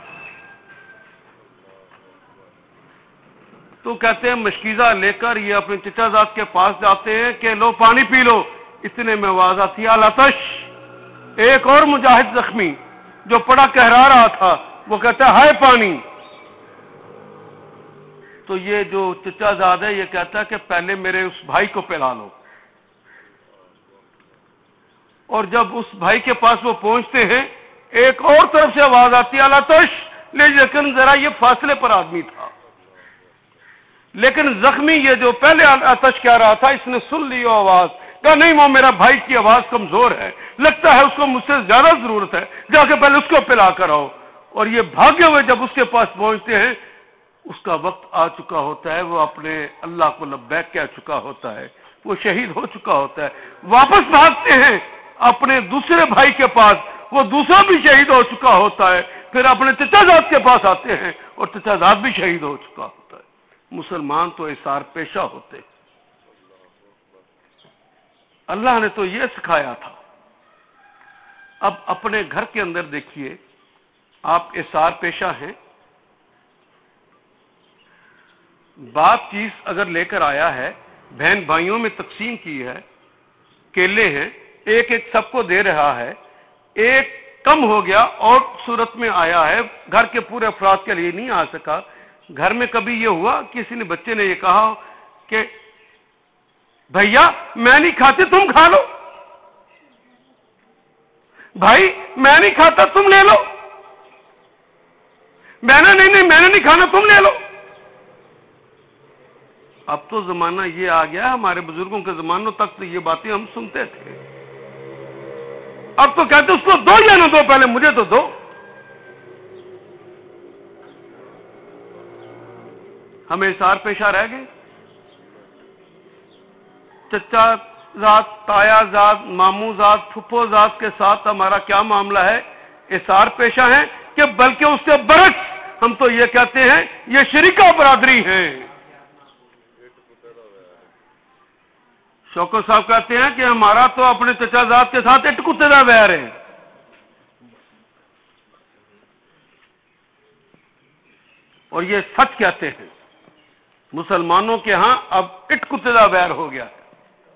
تو کہتے ہیں مشکیزہ لے کر یہ اپنے چچا زاد کے پاس جاتے ہیں کہ لو پانی پی لو. اتنے میں آواز آتی ہے الاتش. ایک اور مجاہد زخمی جو پڑا کہرا رہا تھا وہ کہتا ہے ہائے پانی. تو یہ جو چچا زاد ہے یہ کہتا ہے کہ پہلے میرے اس بھائی کو پلا لو. اور جب اس بھائی کے پاس وہ پہنچتے ہیں ایک اور طرف سے آواز آتی ہے الاتش. لیکن ذرا یہ فاصلے پر آدمی تھا، لیکن زخمی یہ جو پہلے آتش کہہ رہا تھا اس نے سن لی وہ آواز، کہا نہیں وہ میرا بھائی کی آواز کمزور ہے، لگتا ہے اس کو مجھ سے زیادہ ضرورت ہے، جا کے پہلے اس کو پلا کر آؤ. اور یہ بھاگے ہوئے جب اس کے پاس پہنچتے ہیں اس کا وقت آ چکا ہوتا ہے، وہ اپنے اللہ کو لبیک کہہ چکا ہوتا ہے، وہ شہید ہو چکا ہوتا ہے. واپس بھاگتے ہیں اپنے دوسرے بھائی کے پاس، وہ دوسرا بھی شہید ہو چکا ہوتا ہے. پھر اپنے چچا زاد کے پاس آتے ہیں اور چچا زاد بھی شہید ہو چکا ہوتا ہے. مسلمان تو ایثار پیشہ ہوتے. اللہ نے تو یہ سکھایا تھا. اب اپنے گھر کے اندر دیکھیے، آپ ایثار پیشہ ہیں، باپ چیز اگر لے کر آیا ہے، بہن بھائیوں میں تقسیم کی ہے، کیلے ہیں، ایک ایک سب کو دے رہا ہے، ایک کم ہو گیا اور صورت میں آیا ہے، گھر کے پورے افراد کے لیے نہیں آ سکا. گھر میں کبھی یہ ہوا کسی نے بچے نے یہ کہا کہ بھیا میں نہیں کھاتے تم کھا لو، بھائی میں نہیں کھاتا تم لے لو، میں نے نہیں نہیں میں نے نہیں کھانا تم لے لو. اب تو زمانہ یہ آ گیا، ہمارے بزرگوں کے زمانوں تک تو یہ باتیں ہم سنتے تھے. اب تو کہتے اس کو دو یا نہ دو، پہلے مجھے تو دو. ہم ایثار پیشہ رہ گئے. چچا ذات، تایا ذات، ماموں ذات، پھپھو ذات کے ساتھ ہمارا کیا معاملہ ہے؟ ایثار پیشہ ہیں کہ بلکہ اس کے برعکس ہم تو یہ کہتے ہیں یہ شریکہ برادری ہیں. شوکت صاحب کہتے ہیں کہ ہمارا تو اپنے چچا ذات کے ساتھ اٹ کتے دا ویر ہے. اور یہ سچ کہتے ہیں، مسلمانوں کے ہاں اب اٹ کتے دا ویر ہو گیا ہے.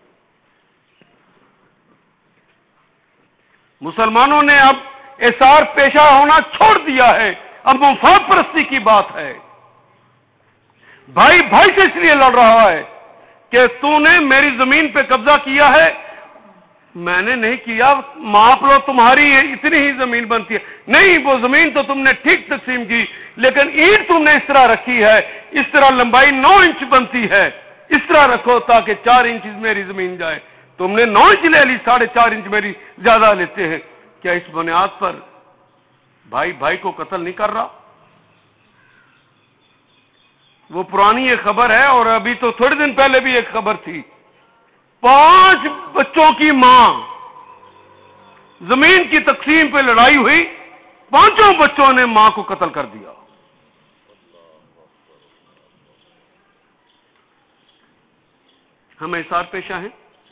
مسلمانوں نے اب ایثار پیشہ ہونا چھوڑ دیا ہے، اب مفاد پرستی کی بات ہے. بھائی بھائی سے اس لیے لڑ رہا ہے کہ تو نے میری زمین پہ قبضہ کیا ہے، میں نے نہیں کیا، معاف لو تمہاری اتنی ہی زمین بنتی ہے. نہیں، وہ زمین تو تم نے ٹھیک تقسیم کی، لیکن اینٹ تم نے اس طرح رکھی ہے، اس طرح لمبائی نو انچ بنتی ہے، اس طرح رکھو تاکہ چار انچ میری زمین جائے. تم نے نو انچ لے لی، ساڑھے چار انچ میری زیادہ لیتے ہیں. کیا اس بنیاد پر بھائی بھائی کو قتل نہیں کر رہا؟ وہ پرانی ایک خبر ہے، اور ابھی تو تھوڑے دن پہلے بھی ایک خبر تھی، پانچ بچوں کی ماں، زمین کی تقسیم پہ لڑائی ہوئی، پانچوں بچوں نے ماں کو قتل کر دیا۔ ہم احسار پیشہ ہیں۔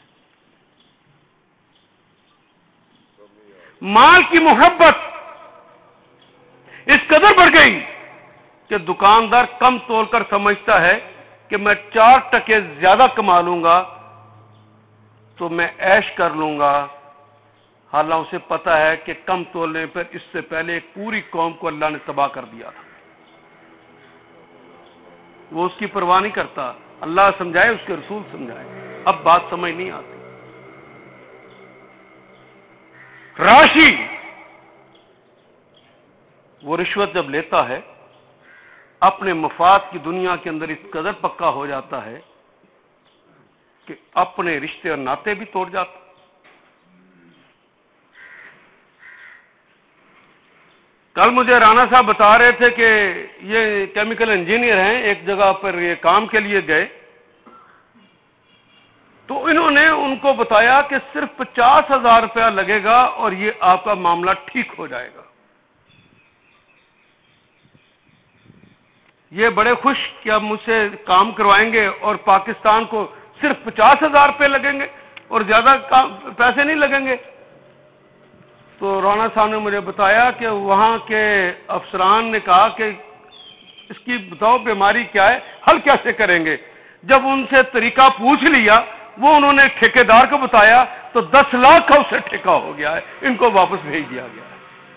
مال کی محبت اس قدر بڑھ گئی کہ دکاندار کم تول کر سمجھتا ہے کہ میں چار ٹکے زیادہ کما لوں گا تو میں عیش کر لوں گا، حالانکہ اسے پتا ہے کہ کم تولنے پر اس سے پہلے ایک پوری قوم کو اللہ نے تباہ کر دیا تھا۔ وہ اس کی پرواہ نہیں کرتا، اللہ سمجھائے، اس کے رسول سمجھائے، اب بات سمجھ نہیں آتی۔ راشی وہ رشوت جب لیتا ہے اپنے مفاد کی دنیا کے اندر اس قدر پکا ہو جاتا ہے کہ اپنے رشتے اور ناطے بھی توڑ جاتا۔ کل مجھے رانا صاحب بتا رہے تھے کہ یہ کیمیکل انجینئر ہیں، ایک جگہ پر یہ کام کے لیے گئے تو انہوں نے ان کو بتایا کہ صرف پچاس ہزار روپیہ لگے گا اور یہ آپ کا معاملہ ٹھیک ہو جائے گا۔ یہ بڑے خوش کہ اب مجھ سے کام کروائیں گے اور پاکستان کو صرف پچاس ہزار روپے لگیں گے اور زیادہ پیسے نہیں لگیں گے۔ تو رانا صاحب نے مجھے بتایا کہ وہاں کے افسران نے کہا کہ اس کی بتاؤ بیماری کیا ہے، حل کیسے کریں گے؟ جب ان سے طریقہ پوچھ لیا، وہ انہوں نے ٹھیکیدار کو بتایا تو دس لاکھ کا اسے ٹھیکہ ہو گیا ہے، ان کو واپس بھیج دیا گیا ہے۔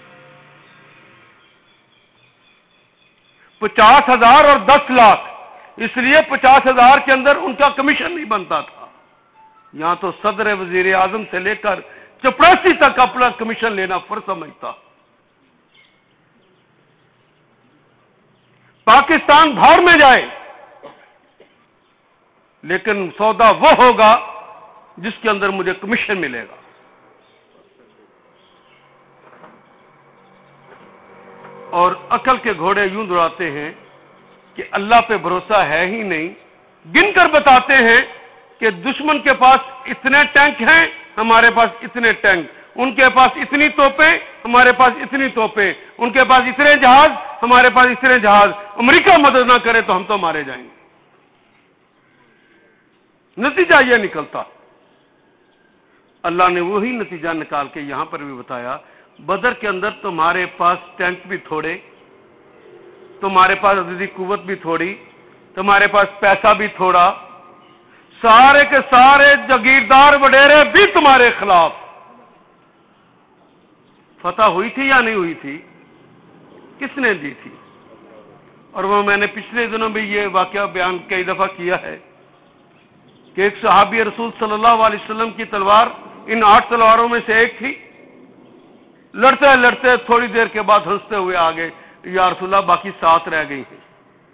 پچاس ہزار اور دس لاکھ، اس لیے پچاس ہزار کے اندر ان کا کمیشن نہیں بنتا تھا۔ یہاں تو صدر وزیر اعظم سے لے کر چپراسی تک اپنا کمیشن لینا فرض سمجھتا۔ پاکستان بھاڑ میں جائے لیکن سودا وہ ہوگا جس کے اندر مجھے کمیشن ملے گا۔ اور عقل کے گھوڑے یوں دوڑاتے ہیں کہ اللہ پہ بھروسہ ہے ہی نہیں، گن کر بتاتے ہیں کہ دشمن کے پاس اتنے ٹینک ہیں، ہمارے پاس اتنے ٹینک، ان کے پاس اتنی توپیں، ہمارے پاس اتنی توپیں، ان کے پاس اتنے جہاز، ہمارے پاس اتنے جہاز، امریکہ مدد نہ کرے تو ہم تو مارے جائیں گے۔ نتیجہ یہ نکلتا، اللہ نے وہی نتیجہ نکال کے یہاں پر بھی بتایا، بدر کے اندر تمہارے پاس ٹینک بھی تھوڑے، تمہارے پاس عددی قوت بھی تھوڑی، تمہارے پاس پیسہ بھی تھوڑا، سارے کے سارے جاگیردار وڈیرے بھی تمہارے خلاف۔ فتح ہوئی تھی یا نہیں ہوئی تھی؟ کس نے دی تھی؟ اور وہ میں نے پچھلے دنوں بھی یہ واقعہ بیان کئی دفعہ کیا ہے کہ ایک صحابی رسول صلی اللہ علیہ وسلم کی تلوار ان آٹھ تلواروں میں سے ایک تھی، لڑتے لڑتے تھوڑی دیر کے بعد ہنستے ہوئے آگے، یا رسول اللہ باقی سات رہ گئی ہیں۔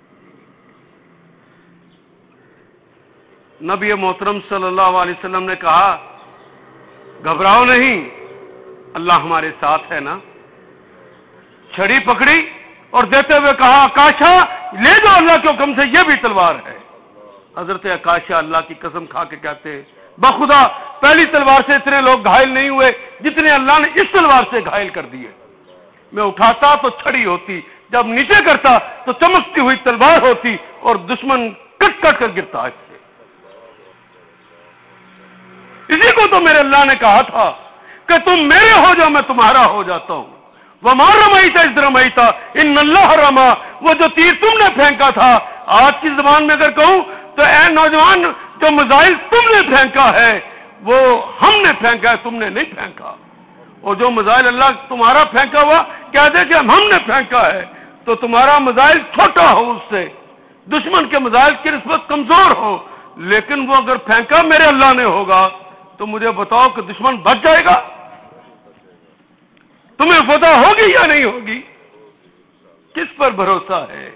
نبی محترم صلی اللہ علیہ وسلم نے کہا گھبراؤ نہیں، اللہ ہمارے ساتھ ہے نا۔ چھڑی پکڑی اور دیتے ہوئے کہا آکاشا لے جاؤ، اللہ کے حکم سے یہ بھی تلوار ہے۔ حضرت آکاشا اللہ کی قسم کھا کے کہتے ہیں بخدا پہلی تلوار سے اتنے لوگ گھائل نہیں ہوئے جتنے اللہ نے اس تلوار سے گھائل کر دیے۔ میں اٹھاتا تو چھڑی ہوتی، جب نیچے کرتا تو چمکتی ہوئی تلوار ہوتی اور دشمن کٹ کٹ کر گرتا۔ اس سے اسی کو تو میرے اللہ نے کہا تھا کہ تم میرے ہو جاؤ میں تمہارا ہو جاتا ہوں۔ وَمَا رَمَيْتَ إِذْ رَمَيْتَ إِنَّ اللَّهَ رَمَى، وہ جو تیر تم نے پھینکا تھا، آج کی زبان میں اگر کہوں تو اے نوجوان جو میزائل تم نے پھینکا ہے وہ ہم نے پھینکا ہے، تم نے نہیں پھینکا۔ اور جو میزائل اللہ تمہارا پھینکا ہوا کہہ دے کہ ہم نے پھینکا ہے تو تمہارا میزائل چھوٹا ہو اس سے، دشمن کے میزائل کی نسبت کمزور ہو، لیکن وہ اگر پھینکا میرے اللہ نے ہوگا تو مجھے بتاؤ کہ دشمن بچ جائے گا؟ تمہیں فتح ہوگی یا نہیں ہوگی؟ کس پر بھروسہ ہے؟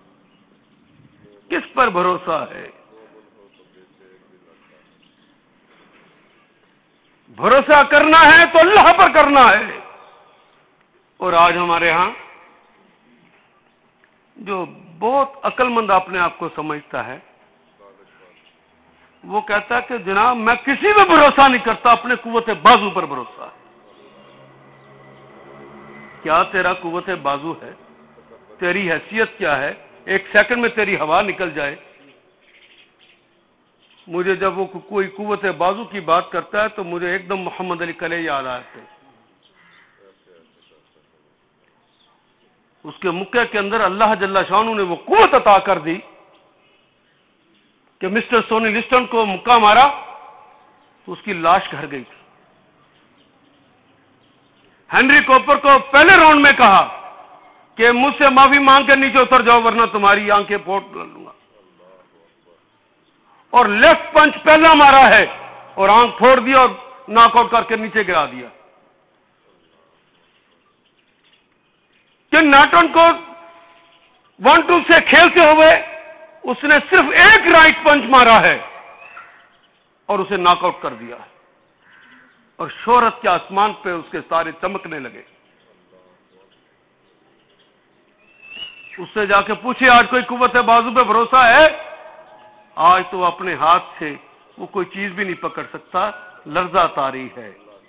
کس پر بھروسہ ہے؟ بھروسہ کرنا ہے تو اللہ پر کرنا ہے۔ اور آج ہمارے ہاں جو بہت عقل مند اپنے آپ کو سمجھتا ہے وہ کہتا ہے کہ جناب میں کسی پہ بھروسہ نہیں کرتا، اپنے قوت بازو پر بھروسہ ہے۔ کیا تیرا قوت بازو ہے؟ تیری حیثیت کیا ہے؟ ایک سیکنڈ میں تیری ہوا نکل جائے۔ مجھے جب وہ کوئی قوت بازو کی بات کرتا ہے تو مجھے ایک دم محمد علی کلے یاد آتے ہیں۔ اس کے مکے کے اندر اللہ جل شانہ نے وہ قوت عطا کر دی کہ مسٹر سونی لسٹن کو مکہ مارا تو اس کی لاش گھر گئی تھی۔ ہنری کوپر کو پہلے راؤنڈ میں کہا کہ مجھ سے معافی مانگ کے نیچے اتر جاؤ ورنہ تمہاری آنکھیں پھوڑ لوں گا، اور لیفٹ پنچ پہلا مارا ہے اور آنکھ پھوڑ دیا اور ناک آؤٹ کر کے نیچے گرا دیا۔ کہ ناٹن کو ون ٹو سے کھیلتے ہوئے اس نے صرف ایک رائٹ پنچ مارا ہے اور اسے ناک آؤٹ کر دیا ہے، اور شہرت کے آسمان پہ اس کے ستارے چمکنے لگے۔ اس سے جا کے پوچھے آج کوئی قوت بازو پہ بھروسہ ہے؟ آج تو اپنے ہاتھ سے وہ کوئی چیز بھی نہیں پکڑ سکتا، لرزہ طاری ہے۔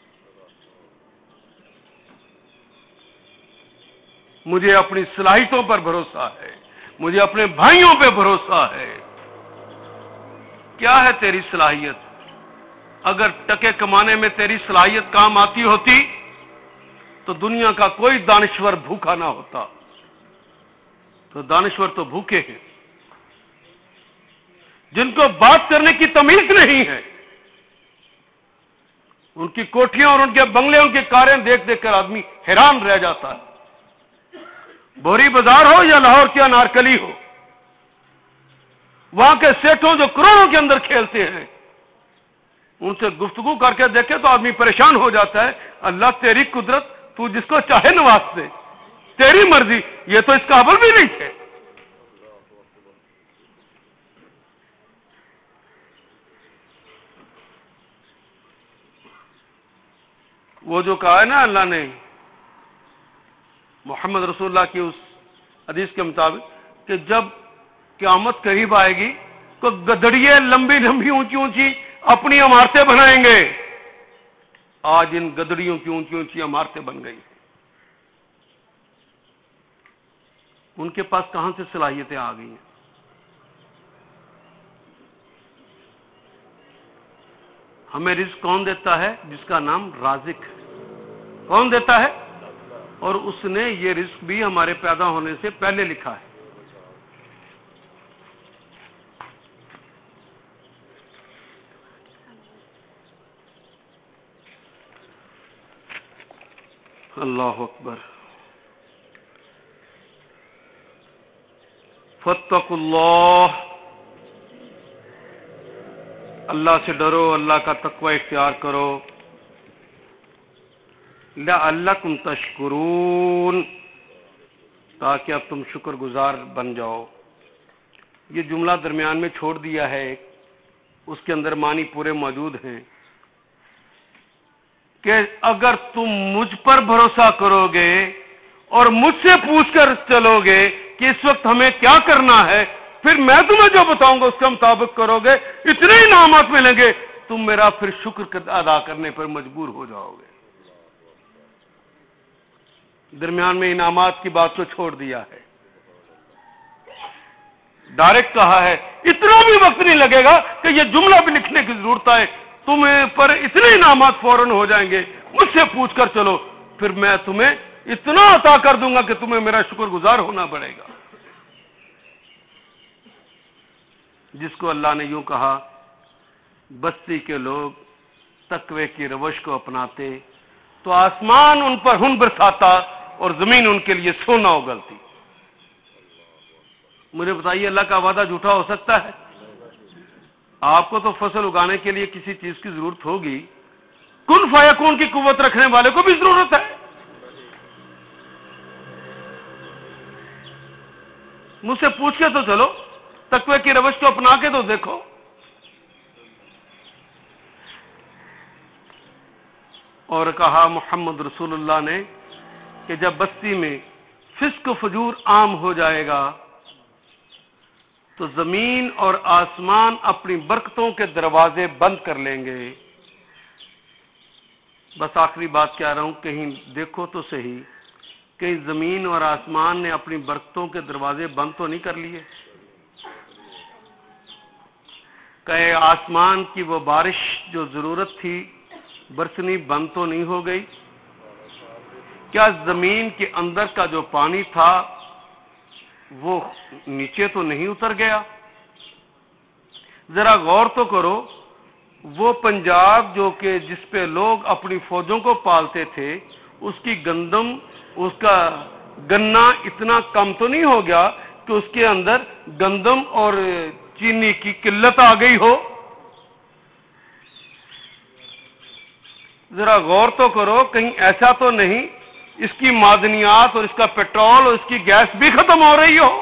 مجھے اپنی صلاحیتوں پر بھروسہ ہے، مجھے اپنے بھائیوں پہ بھروسہ ہے۔ کیا ہے تیری صلاحیت؟ اگر ٹکے کمانے میں تیری صلاحیت کام آتی ہوتی تو دنیا کا کوئی دانشور بھوکا نہ ہوتا۔ تو دانشور تو بھوکے ہیں جن کو بات کرنے کی تمیز نہیں ہے۔ ان کی کوٹھیاں اور ان کے بنگلے، ان کی کاریں دیکھ دیکھ کر آدمی حیران رہ جاتا ہے۔ بوری بازار ہو یا لاہور کی انارکلی ہو، وہاں کے سیٹوں جو کروڑوں کے اندر کھیلتے ہیں، ان سے گفتگو کر کے دیکھے تو آدمی پریشان ہو جاتا ہے۔ اللہ تیری قدرت، تو جس کو چاہے نواز دے، تیری مرضی، یہ تو اس قابل بھی نہیں تھے۔ وہ جو کہا ہے نا اللہ نے محمد رسول اللہ کی اس حدیث کے مطابق کہ جب قیامت قریب آئے گی تو گدڑیے لمبی لمبی اونچی اونچی اپنی عمارتیں بنائیں گے۔ آج ان گدڑیوں کی اونچی اونچی عمارتیں بن گئی۔ ان کے پاس کہاں سے صلاحیتیں آ گئی ہیں؟ ہمیں رزق کون دیتا ہے؟ جس کا نام رازق ہے۔ کون دیتا ہے؟ اور اس نے یہ رزق بھی ہمارے پیدا ہونے سے پہلے لکھا ہے۔ اللہ اکبر۔ فاتقوا اللہ، اللہ سے ڈرو، اللہ کا تقوی اختیار کرو۔ لعلکم تشکرون، تاکہ اب تم شکر گزار بن جاؤ۔ یہ جملہ درمیان میں چھوڑ دیا ہے ایک، اس کے اندر معنی پورے موجود ہیں کہ اگر تم مجھ پر بھروسہ کرو گے اور مجھ سے پوچھ کر چلو گے کہ اس وقت ہمیں کیا کرنا ہے، پھر میں تمہیں جو بتاؤں گا اس کے مطابق کرو گے، اتنے انعامات ملیں گے، تم میرا پھر شکر ادا کرنے پر مجبور ہو جاؤ گے۔ درمیان میں انعامات کی بات کو چھوڑ دیا ہے، ڈائریکٹ کہا ہے اتنا بھی وقت نہیں لگے گا کہ یہ جملہ بھی لکھنے کی ضرورت ہے، تمہیں پر اتنے انعامات فوراً ہو جائیں گے، مجھ سے پوچھ کر چلو، پھر میں تمہیں اتنا عطا کر دوں گا کہ تمہیں میرا شکر گزار ہونا پڑے گا۔ جس کو اللہ نے یوں کہا، بستی کے لوگ تقوی کی روش کو اپناتے تو آسمان ان پر ہن برساتا اور زمین ان کے لیے سونا اگلتی۔ مجھے بتائیے اللہ کا وعدہ جھوٹا ہو سکتا ہے؟ آپ کو تو فصل اگانے کے لیے کسی چیز کی ضرورت ہوگی، کن فیکون کی قوت رکھنے والے کو بھی ضرورت ہے۔ مجھ سے پوچھ کے تو چلو، تقوی کی روش کو اپنا کے تو دیکھو۔ اور کہا محمد رسول اللہ نے کہ جب بستی میں فسق و فجور عام ہو جائے گا تو زمین اور آسمان اپنی برکتوں کے دروازے بند کر لیں گے۔ بس آخری بات کہہ رہا ہوں، کہیں دیکھو تو صحیح، کہیں زمین اور آسمان نے اپنی برکتوں کے دروازے بند تو نہیں کر لیے؟ کہ آسمان کی وہ بارش جو ضرورت تھی برسنی بند تو نہیں ہو گئی؟ کیا زمین کے اندر کا جو پانی تھا وہ نیچے تو نہیں اتر گیا؟ ذرا غور تو کرو، وہ پنجاب جو کہ جس پہ لوگ اپنی فوجوں کو پالتے تھے، اس کی گندم، اس کا گنا اتنا کم تو نہیں ہو گیا کہ اس کے اندر گندم اور چینی کی قلت آ گئی ہو؟ ذرا غور تو کرو، کہیں ایسا تو نہیں اس کی معدنیات اور اس کا پیٹرول اور اس کی گیس بھی ختم ہو رہی ہو؟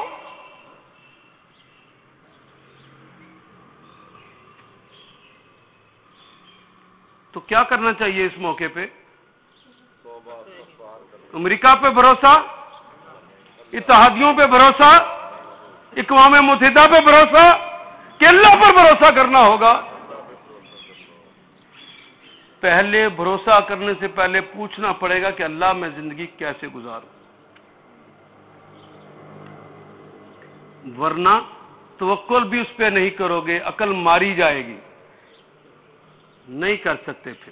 تو کیا کرنا چاہیے اس موقع پہ؟ امریکہ پہ بھروسہ، اتحادیوں پہ بھروسہ، اقوام متحدہ پہ بھروسہ، کہ اللہ پر بھروسہ کرنا ہوگا؟ پہلے بھروسہ کرنے سے پہلے پوچھنا پڑے گا کہ اللہ میں زندگی کیسے گزاروں، ورنہ توکل بھی اس پہ نہیں کرو گے، عقل ماری جائے گی، نہیں کر سکتے۔ پھر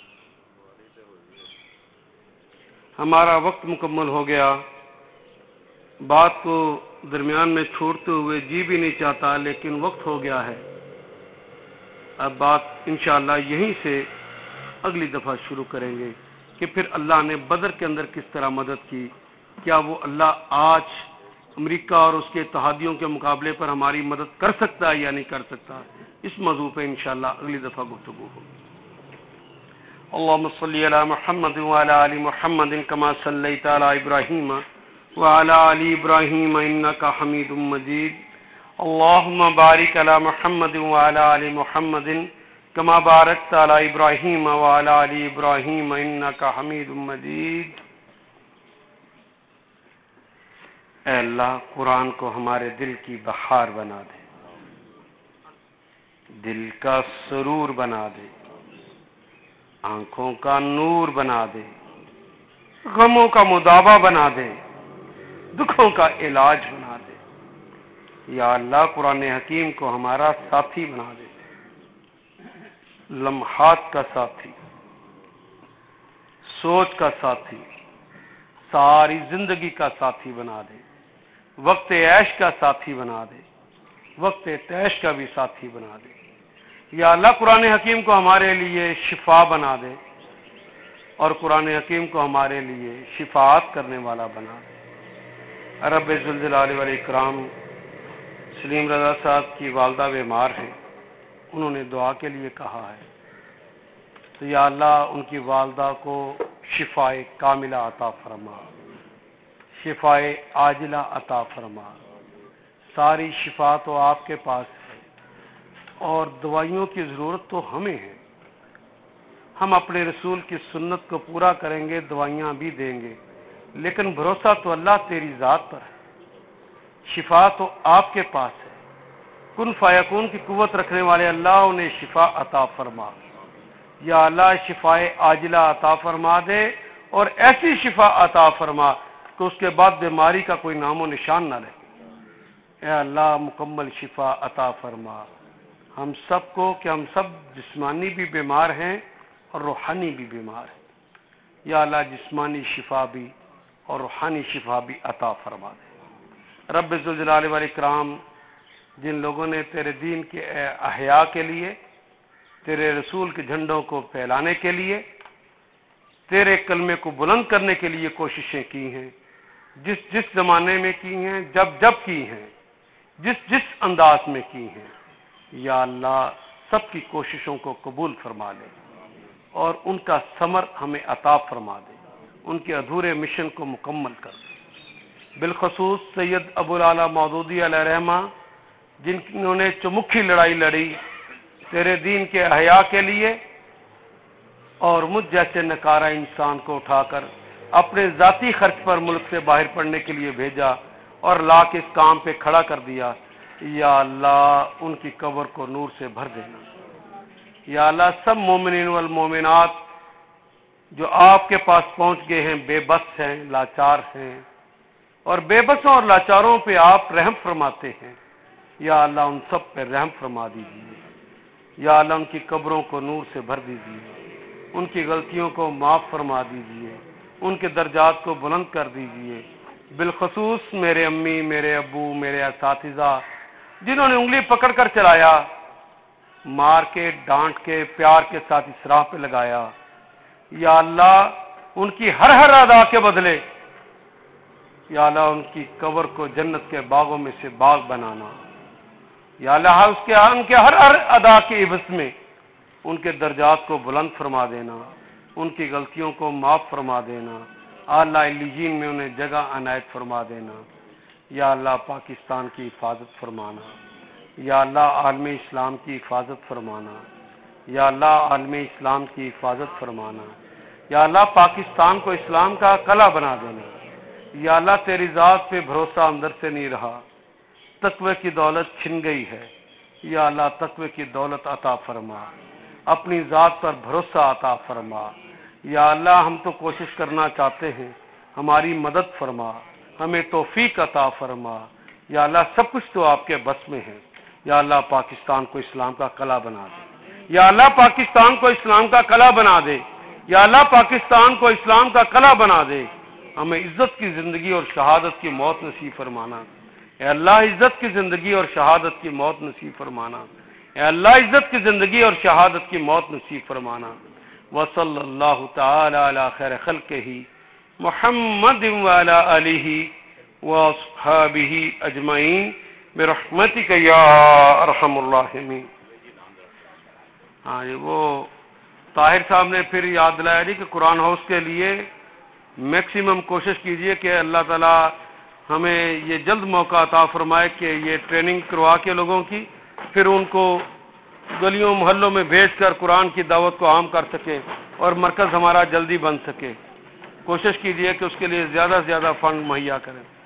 ہمارا وقت مکمل ہو گیا، بات کو درمیان میں چھوڑتے ہوئے جی بھی نہیں چاہتا، لیکن وقت ہو گیا ہے۔ اب بات انشاءاللہ یہیں سے اگلی دفعہ شروع کریں گے کہ پھر اللہ نے بدر کے اندر کس طرح مدد کی، کیا وہ اللہ آج امریکہ اور اس کے اتحادیوں کے مقابلے پر ہماری مدد کر سکتا ہے یا نہیں کر سکتا؟ اس موضوع پہ انشاءاللہ اگلی دفعہ گفتگو ہوگی۔ اللهم صل على محمد وعلى آل محمد كما صليت على إبراهيم وعلى آل إبراهيم إنك حميد مجيد اللهم بارك على محمد وعلى آل محمد كما باركت على إبراهيم وعلى آل إبراهيم إنك حميد مجيد۔ اے اللہ، قرآن کو ہمارے دل کی بہار بنا دے، دل کا سرور بنا دے، آنکھوں کا نور بنا دے، غموں کا مداوا بنا دے، دکھوں کا علاج بنا دے۔ یا اللہ، قرآن حکیم کو ہمارا ساتھی بنا دے، لمحات کا ساتھی، سوچ کا ساتھی، ساری زندگی کا ساتھی بنا دے، وقت عیش کا ساتھی بنا دے، وقت تیش کا بھی ساتھی بنا دے۔ یا اللہ، قرآن حکیم کو ہمارے لیے شفا بنا دے اور قرآن حکیم کو ہمارے لیے شفاعت کرنے والا بنا دے۔ رب ذوالجلال والاکرام، سلیم رضا صاحب کی والدہ بیمار ہیں، انہوں نے دعا کے لیے کہا ہے، تو یا اللہ ان کی والدہ کو شفائے کاملہ عطا فرما، شفائے عاجلہ عطا فرما۔ ساری شفا تو آپ کے پاس ہے اور دوائیوں کی ضرورت تو ہمیں ہے۔ ہم اپنے رسول کی سنت کو پورا کریں گے، دوائیاں بھی دیں گے، لیکن بھروسہ تو اللہ تیری ذات پر ہے، شفا تو آپ کے پاس ہے۔ کن فیکون کی قوت رکھنے والے اللہ، انہیں شفا عطا فرما۔ یا اللہ، شفائے عاجلہ عطا فرما دے اور ایسی شفا عطا فرما کہ اس کے بعد بیماری کا کوئی نام و نشان نہ رہے۔ اے اللہ، مکمل شفا عطا فرما ہم سب کو، کہ ہم سب جسمانی بھی بیمار ہیں اور روحانی بھی بیمار ہیں۔ یا اللہ، جسمانی شفا بھی اور روحانی شفا بھی عطا فرما دے۔ رب ذوالجلال والاکرام، جن لوگوں نے تیرے دین کے احیاء کے لیے، تیرے رسول کے جھنڈوں کو پھیلانے کے لیے، تیرے کلمے کو بلند کرنے کے لیے کوششیں کی ہیں، جس جس زمانے میں کی ہیں، جب جب کی ہیں، جس جس انداز میں کی ہیں، یا اللہ سب کی کوششوں کو قبول فرما لے اور ان کا ثمر ہمیں عطا فرما دے، ان کے ادھورے مشن کو مکمل کر دے۔ بالخصوص سید ابو العلا مودودی علیہ رحمہ، جنہوں نے چمکھی لڑائی لڑی تیرے دین کے احیاء کے لیے اور مجھ جیسے نکارہ انسان کو اٹھا کر اپنے ذاتی خرچ پر ملک سے باہر پڑنے کے لیے بھیجا اور لا کے اس کام پہ کھڑا کر دیا، یا اللہ ان کی قبر کو نور سے بھر دینا۔ یا اللہ سب مومنین والمومنات جو آپ کے پاس پہنچ گئے ہیں، بے بس ہیں، لاچار ہیں، اور بے بسوں اور لاچاروں پہ آپ رحم فرماتے ہیں، یا اللہ ان سب پہ رحم فرما دیجیے۔ یا اللہ ان کی قبروں کو نور سے بھر دیجیے، ان کی غلطیوں کو معاف فرما دیجیے، ان کے درجات کو بلند کر دیجیے۔ بالخصوص میرے امی، میرے ابو، میرے اساتذہ جنہوں نے انگلی پکڑ کر چلایا، مار کے، ڈانٹ کے، پیار کے ساتھ اس راہ پہ لگایا، یا اللہ ان کی ہر ہر ادا کے بدلے یا اللہ ان کی قبر کو جنت کے باغوں میں سے باغ بنانا۔ یا اللہ اس کے ان کے ہر ہر ادا کے عوض میں ان کے درجات کو بلند فرما دینا، ان کی غلطیوں کو معاف فرما دینا، اعلیٰ علیین میں انہیں جگہ عنایت فرما دینا۔ یا اللہ پاکستان کی حفاظت فرمانا، یا اللہ عالم اسلام کی حفاظت فرمانا، یا اللہ عالم اسلام کی حفاظت فرمانا، یا اللہ پاکستان کو اسلام کا قلعہ بنا دینا۔ یا اللہ تیری ذات پہ بھروسہ اندر سے نہیں رہا، تقوی کی دولت چھن گئی ہے، یا اللہ تقوی کی دولت عطا فرما، اپنی ذات پر بھروسہ عطا فرما۔ یا اللہ ہم تو کوشش کرنا چاہتے ہیں، ہماری مدد فرما، ہمیں توفیق عطا فرما۔ یا اللہ سب کچھ تو آپ کے بس میں ہے، یا اللہ پاکستان کو اسلام کا قلعہ بنا دے، یا اللہ پاکستان کو اسلام کا قلعہ بنا دے، یا اللہ پاکستان کو اسلام کا قلعہ بنا دے۔ ہمیں عزت کی زندگی اور شہادت کی موت نصیب فرمانا، اے اللہ عزت کی زندگی اور شہادت کی موت نصیب فرمانا، اے اللہ عزت کی زندگی اور شہادت کی موت نصیب فرمانا۔ وصلی اللہ تعالی علی خیر خلقہ محمد وعلی آلہ واصحابہ اجمعین برحمتک یا ارحم الراحمین۔ ہاں یہ وہ طاہر صاحب نے پھر یاد دلایا جی کہ قرآن ہاؤس کے لیے میکسیمم کوشش کیجئے کہ اللہ تعالی ہمیں یہ جلد موقع عطا فرمائے کہ یہ ٹریننگ کروا کے لوگوں کی پھر ان کو گلیوں محلوں میں بھیج کر قرآن کی دعوت کو عام کر سکے اور مرکز ہمارا جلدی بن سکے۔ کوشش کیجئے کہ اس کے لیے زیادہ سے زیادہ فنڈ مہیا کریں۔